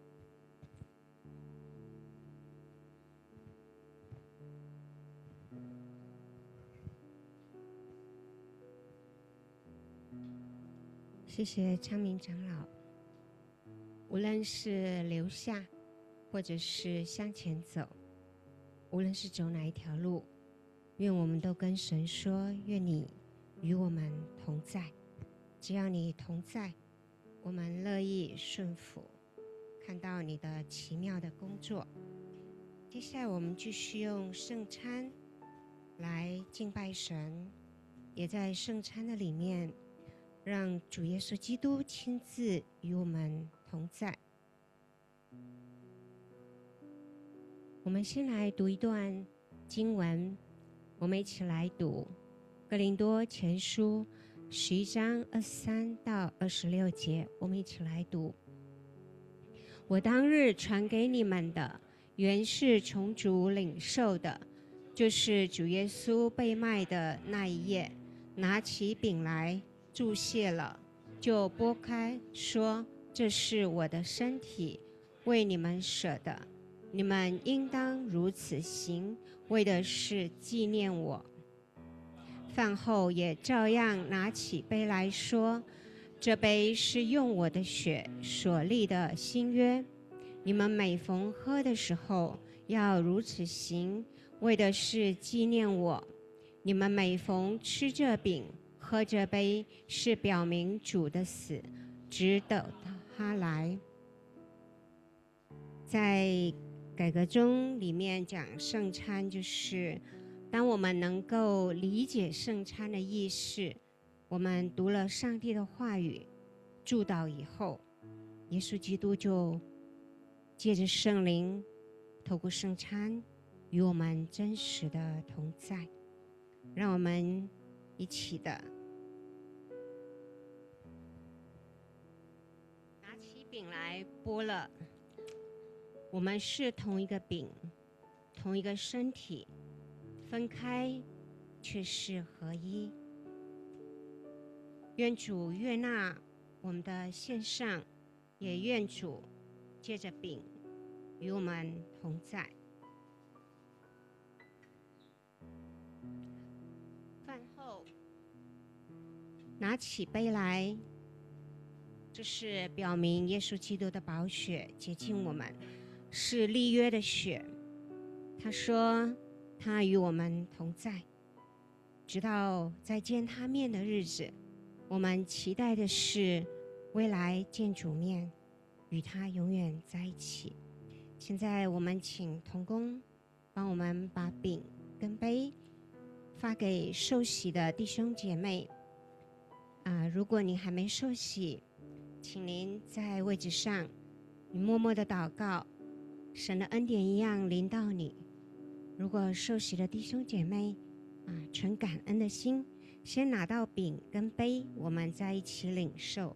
谢谢昌明长老。无论是留下，或者是向前走，无论是走哪一条路，愿我们都跟神说，愿你与我们同在。只要你同在，我们乐意顺服，看到你的奇妙的工作。接下来我们继续用圣餐来敬拜神，也在圣餐的里面让主耶稣基督亲自与我们同在。我们先来读一段经文，我们一起来读哥林多前书十一章二十三到二十六节，我们一起来读。我当日传给你们的， 原是从主领受的，就是主耶稣被卖的那一夜，拿起饼来祝谢了，就拨开，说：“这是我的身体，为你们舍的，你们应当如此行，为的是纪念我。”饭后也照样拿起杯来说：“这杯是用我的血所立的新约，你们每逢喝的时候，要如此行，为的是纪念我。你们每逢吃这饼、喝这杯，是表明主的死，直等他来。”在改革中里面讲圣餐，就是当我们能够理解圣餐的意思，我们读了上帝的话语祝祷以后，耶稣基督就借着圣灵透过圣餐与我们真实的同在。让我们一起的拿起饼来拨了，我们是同一个饼，同一个身体，分开却是合一。愿主悦纳我们的献上，也愿主借着饼与我们同在。饭后拿起杯来，这是表明耶稣基督的宝血洁净我们，是立约的血。他说他与我们同在，直到再见他面的日子。我们期待的是未来见主面，与他永远在一起。现在我们请同工帮我们把饼跟杯发给受洗的弟兄姐妹。啊、如果你还没受洗，请您在位置上，你默默的祷告，神的恩典一样临到你。如果受洗的弟兄姐妹啊，存感恩的心，先拿到饼跟杯，我们在一起领受。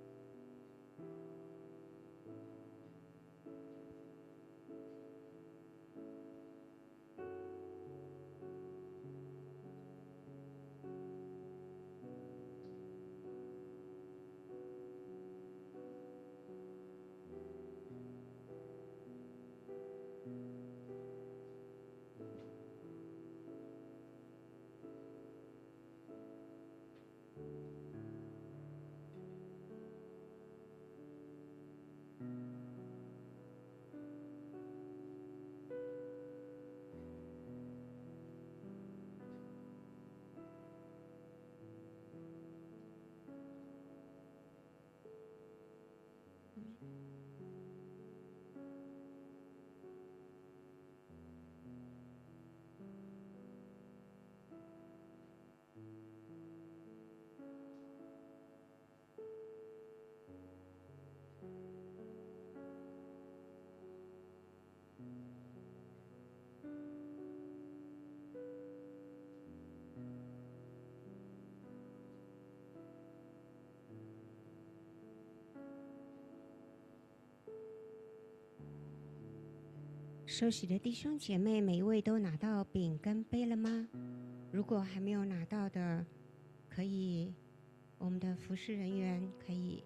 受洗的弟兄姐妹，每一位都拿到饼跟杯了吗？如果还没有拿到的，可以，我们的服侍人员可以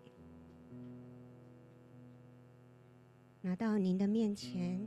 拿到您的面前。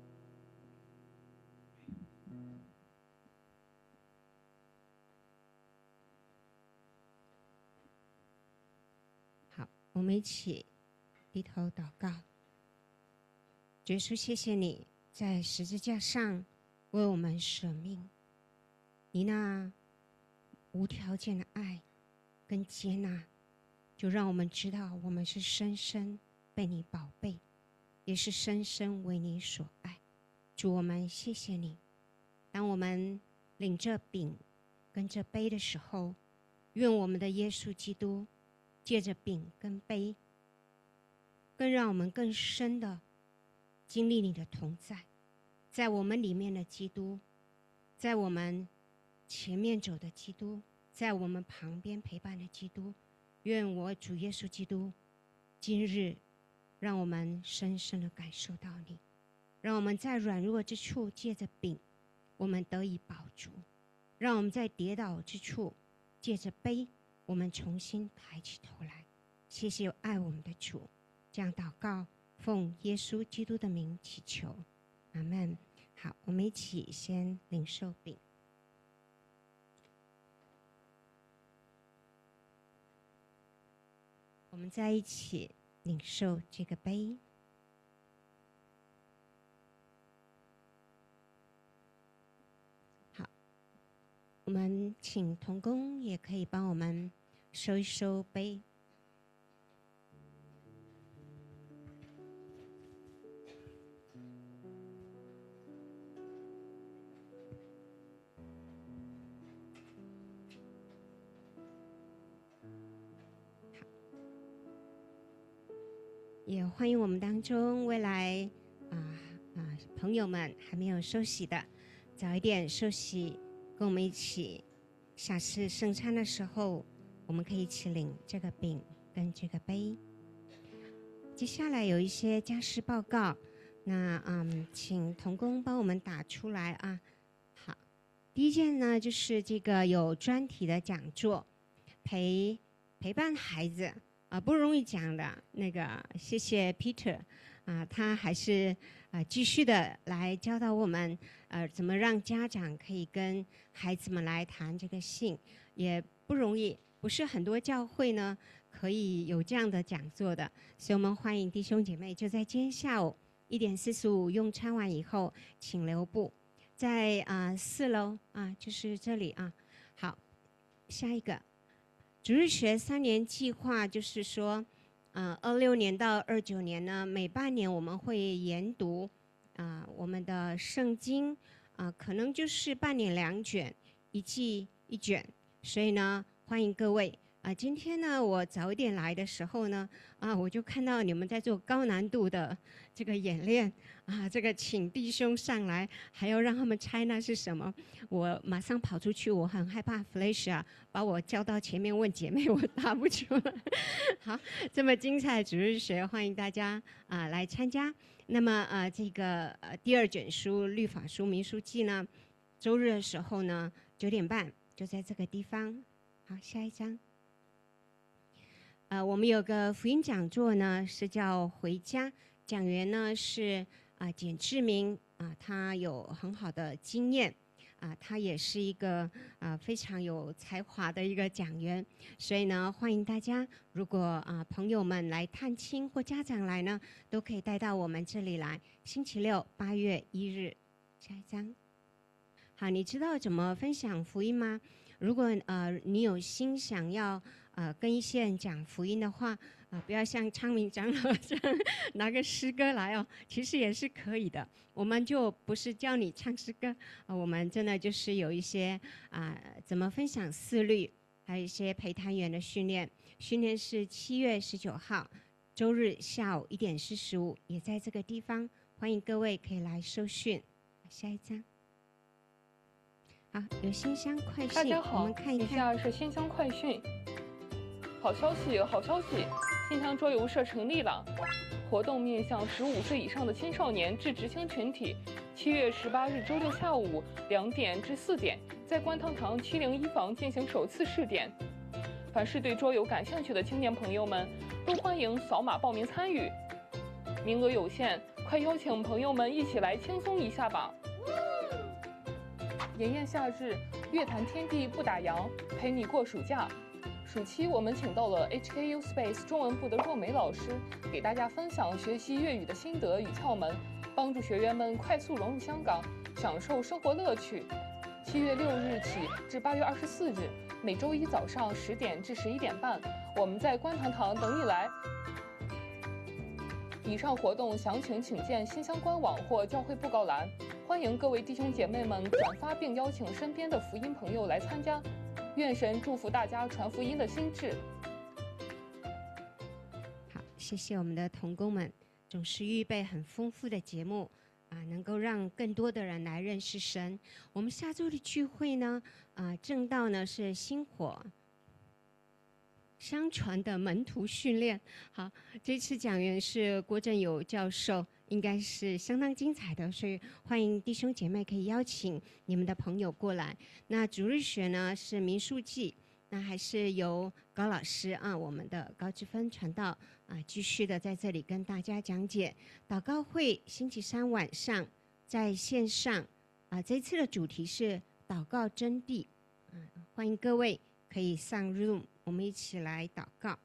好，我们一起低头祷告。耶稣，谢谢你在十字架上为我们舍命，你那无条件的爱跟接纳，就让我们知道我们是深深被你宝贝，也是深深为你所爱。主，我们谢谢你。当我们领这饼跟这杯的时候，愿我们的耶稣基督借着饼跟杯，更让我们更深的经历你的同在，在我们里面的基督，在我们前面走的基督，在我们旁边陪伴的基督。愿我主耶稣基督今日让我们深深的感受到你， 让我们在软弱之处借着饼，我们得以饱足；让我们在跌倒之处借着杯，我们重新抬起头来。谢谢有爱我们的主，这样祷告，奉耶稣基督的名祈求，阿们。好，我们一起先领受饼。我们在一起领受这个杯。好，我们请同工也可以帮我们收一收杯。也欢迎我们当中未来啊啊朋友们还没有受洗的，早一点受洗，跟我们一起。下次圣餐的时候，我们可以一起领这个饼跟这个杯。接下来有一些家事报告，那嗯，请同工帮我们打出来啊。好，第一件呢就是这个有专题的讲座，陪陪伴孩子。啊，不容易讲的那个，谢谢 Peter 啊，他还是啊继续的来教导我们，呃，怎么让家长可以跟孩子们来谈这个性，也不容易，不是很多教会呢可以有这样的讲座的，所以我们欢迎弟兄姐妹就在今天下午一点四十五用餐完以后，请留步，在啊四楼啊，就是这里啊，好，下一个。主日学三年计划就是说，呃，二六年到二九年呢，每半年我们会研读啊、呃、我们的圣经啊、呃，可能就是半年两卷，一季一卷，所以呢，欢迎各位啊、呃。今天呢，我早一点来的时候呢，啊，我就看到你们在做高难度的这个演练啊，这个请弟兄上来，还要让他们猜那是什么。我马上跑出去，我很害怕 Felicia 把我叫到前面问姐妹，我答不出来。好，这么精彩的主日学，欢迎大家啊、呃、来参加。那么呃这个呃第二卷书律法书民书记呢，周日的时候呢九点半就在这个地方。好，下一张。呃，我们有个福音讲座呢，是叫回家，讲员呢是啊、呃、简志明啊、呃，他有很好的经验。啊，他也是一个啊非常有才华的一个讲员，所以呢，欢迎大家，如果啊朋友们来探亲或家长来呢，都可以带到我们这里来。星期六八月一日，下一张。好，你知道怎么分享福音吗？如果呃你有心想要呃跟一些人讲福音的话，啊、呃、不要像昌明长老这样拿个诗歌来哦，其实也是可以的。我们就不是教你唱诗歌，呃、我们真的就是有一些啊、呃、怎么分享思律，还有一些陪谈员的训练。训练是七月十九号周日下午一点四十五，也在这个地方，欢迎各位可以来受训。下一张。好，有信箱快讯， 大家好， 我们看一看。 以下是信箱快讯。好消息，好消息！信箱桌游社成立了，活动面向十五岁以上的青少年至执行群体。七月十八日周六下午两点至四点，在观塘堂七零一房进行首次试点。凡是对桌游感兴趣的青年朋友们，都欢迎扫码报名参与。名额有限，快邀请朋友们一起来轻松一下吧！炎炎夏日，乐坛天地不打烊，陪你过暑假。暑期我们请到了 H K U Space 中文部的若梅老师，给大家分享学习粤语的心得与窍门，帮助学员们快速融入香港，享受生活乐趣。七月六日起至八月二十四日，每周一早上十点至十一点半，我们在观塘堂等你来。以上活动详情请见信箱官网或教会布告栏。欢迎各位弟兄姐妹们转发并邀请身边的福音朋友来参加。愿神祝福大家传福音的心智。 好，谢谢我们的同工们，总是预备很丰富的节目啊，能够让更多的人来认识神。我们下周的聚会呢，啊，正道呢是星火相传的门徒训练。好，这次讲员是郭振友教授， 应该是相当精彩的，所以欢迎弟兄姐妹可以邀请你们的朋友过来。那主日学呢是民数记，那还是由高老师啊，我们的高志芬传道啊，继续的在这里跟大家讲解。祷告会星期三晚上在线上啊，这次的主题是祷告真谛，嗯，欢迎各位可以上 Room， 我们一起来祷告。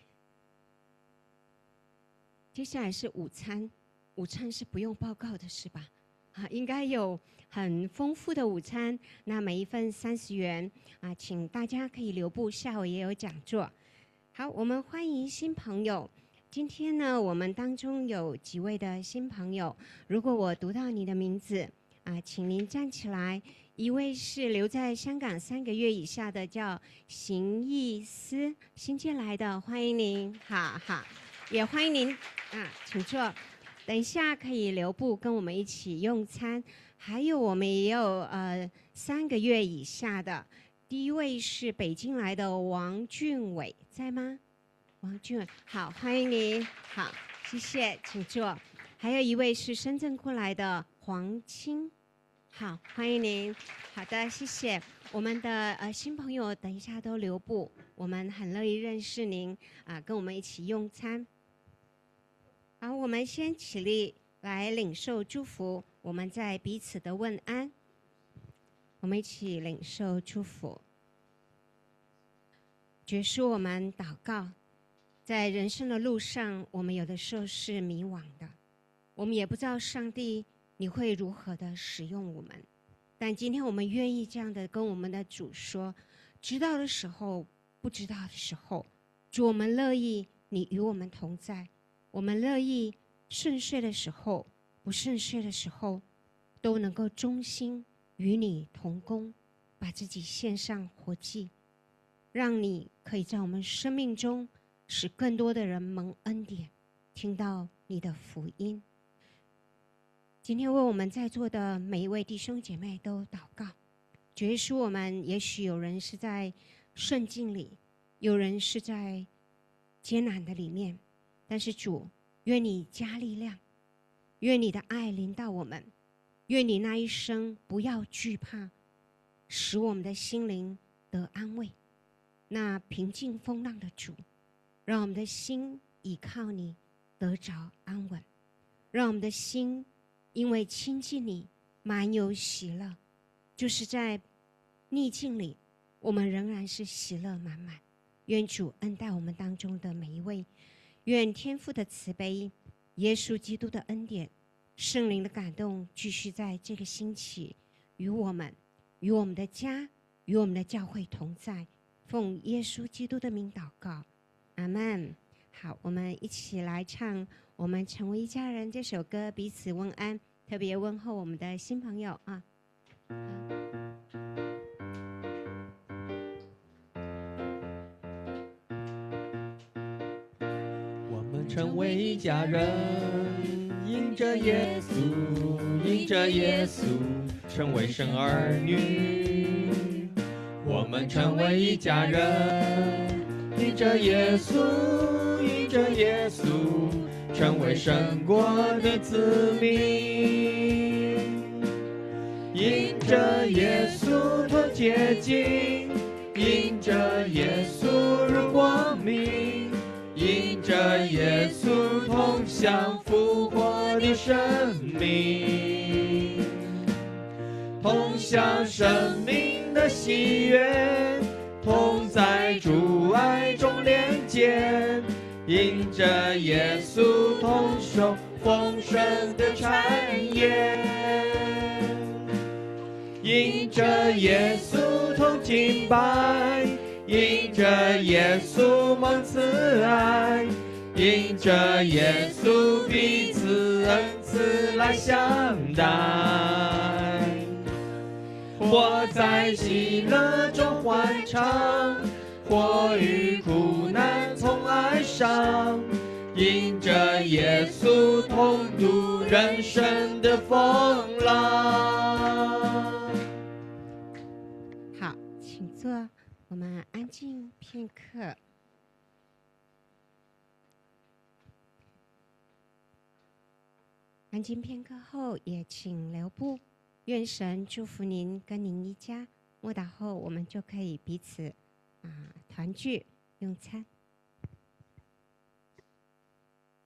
接下来是午餐，午餐是不用报告的是吧？啊，应该有很丰富的午餐，那每一份三十元啊，请大家可以留步，下午也有讲座。好，我们欢迎新朋友。今天呢，我们当中有几位的新朋友，如果我读到你的名字啊，请您站起来。一位是留在香港三个月以下的，叫邢义思，新进来的，欢迎您。好好，也欢迎您啊，请坐。等一下可以留步跟我们一起用餐。还有我们也有呃三个月以下的，第一位是北京来的王俊伟，在吗？王俊伟，好，欢迎您。好，谢谢，请坐。还有一位是深圳过来的黄清。好，欢迎您。好的，谢谢。我们的呃新朋友，等一下都留步，我们很乐意认识您啊、呃，跟我们一起用餐。好，我们先起立来领受祝福，我们在彼此的问安。我们一起领受祝福。主是我们祷告，在人生的路上，我们有的时候是迷惘的，我们也不知道上帝你会如何的使用我们，但今天我们愿意这样的跟我们的主说，知道的时候，不知道的时候，主，我们乐意你与我们同在，我们乐意顺遂的时候，不顺遂的时候，都能够忠心与你同工，把自己献上活祭，让你可以在我们生命中使更多的人蒙恩典，听到你的福音。今天为我们在座的每一位弟兄姐妹都祷告，主耶稣，我们也许有人是在顺境里，有人是在艰难的里面，但是主，愿你加力量，愿你的爱临到我们，愿你那一生不要惧怕，使我们的心灵得安慰。那平静风浪的主，让我们的心倚靠你得着安稳，让我们的心因为亲近你满有喜乐，就是在逆境里我们仍然是喜乐满满。愿主恩待我们当中的每一位，愿天父的慈悲，耶稣基督的恩典，圣灵的感动继续在这个星期与我们与我们的家与我们的教会同在，奉耶稣基督的名祷告，阿们。好，我们一起来唱我们成为一家人这首歌，彼此问安，特别问候我们的新朋友啊。 我们成为一家人，因着耶稣，因着耶稣，成为神儿女。我们成为一家人，因着耶稣，因着耶稣，成为神国的子民。因着耶稣同洁净，因着耶稣如光明，因着耶稣同享复活的生命，同享生命的喜悦，同在主爱中连结，因着耶稣同受丰盛的产业，因着耶稣同敬拜，因着耶稣蒙慈爱，因着耶稣彼此恩赐来相待，活在喜乐中欢唱，或与苦难从哀伤，因着耶稣同度人生的风浪。 好，请坐，我们安静片刻。 安静片刻后，也请留步。愿神祝福您跟您一家。默祷后，我们就可以彼此啊团聚用餐。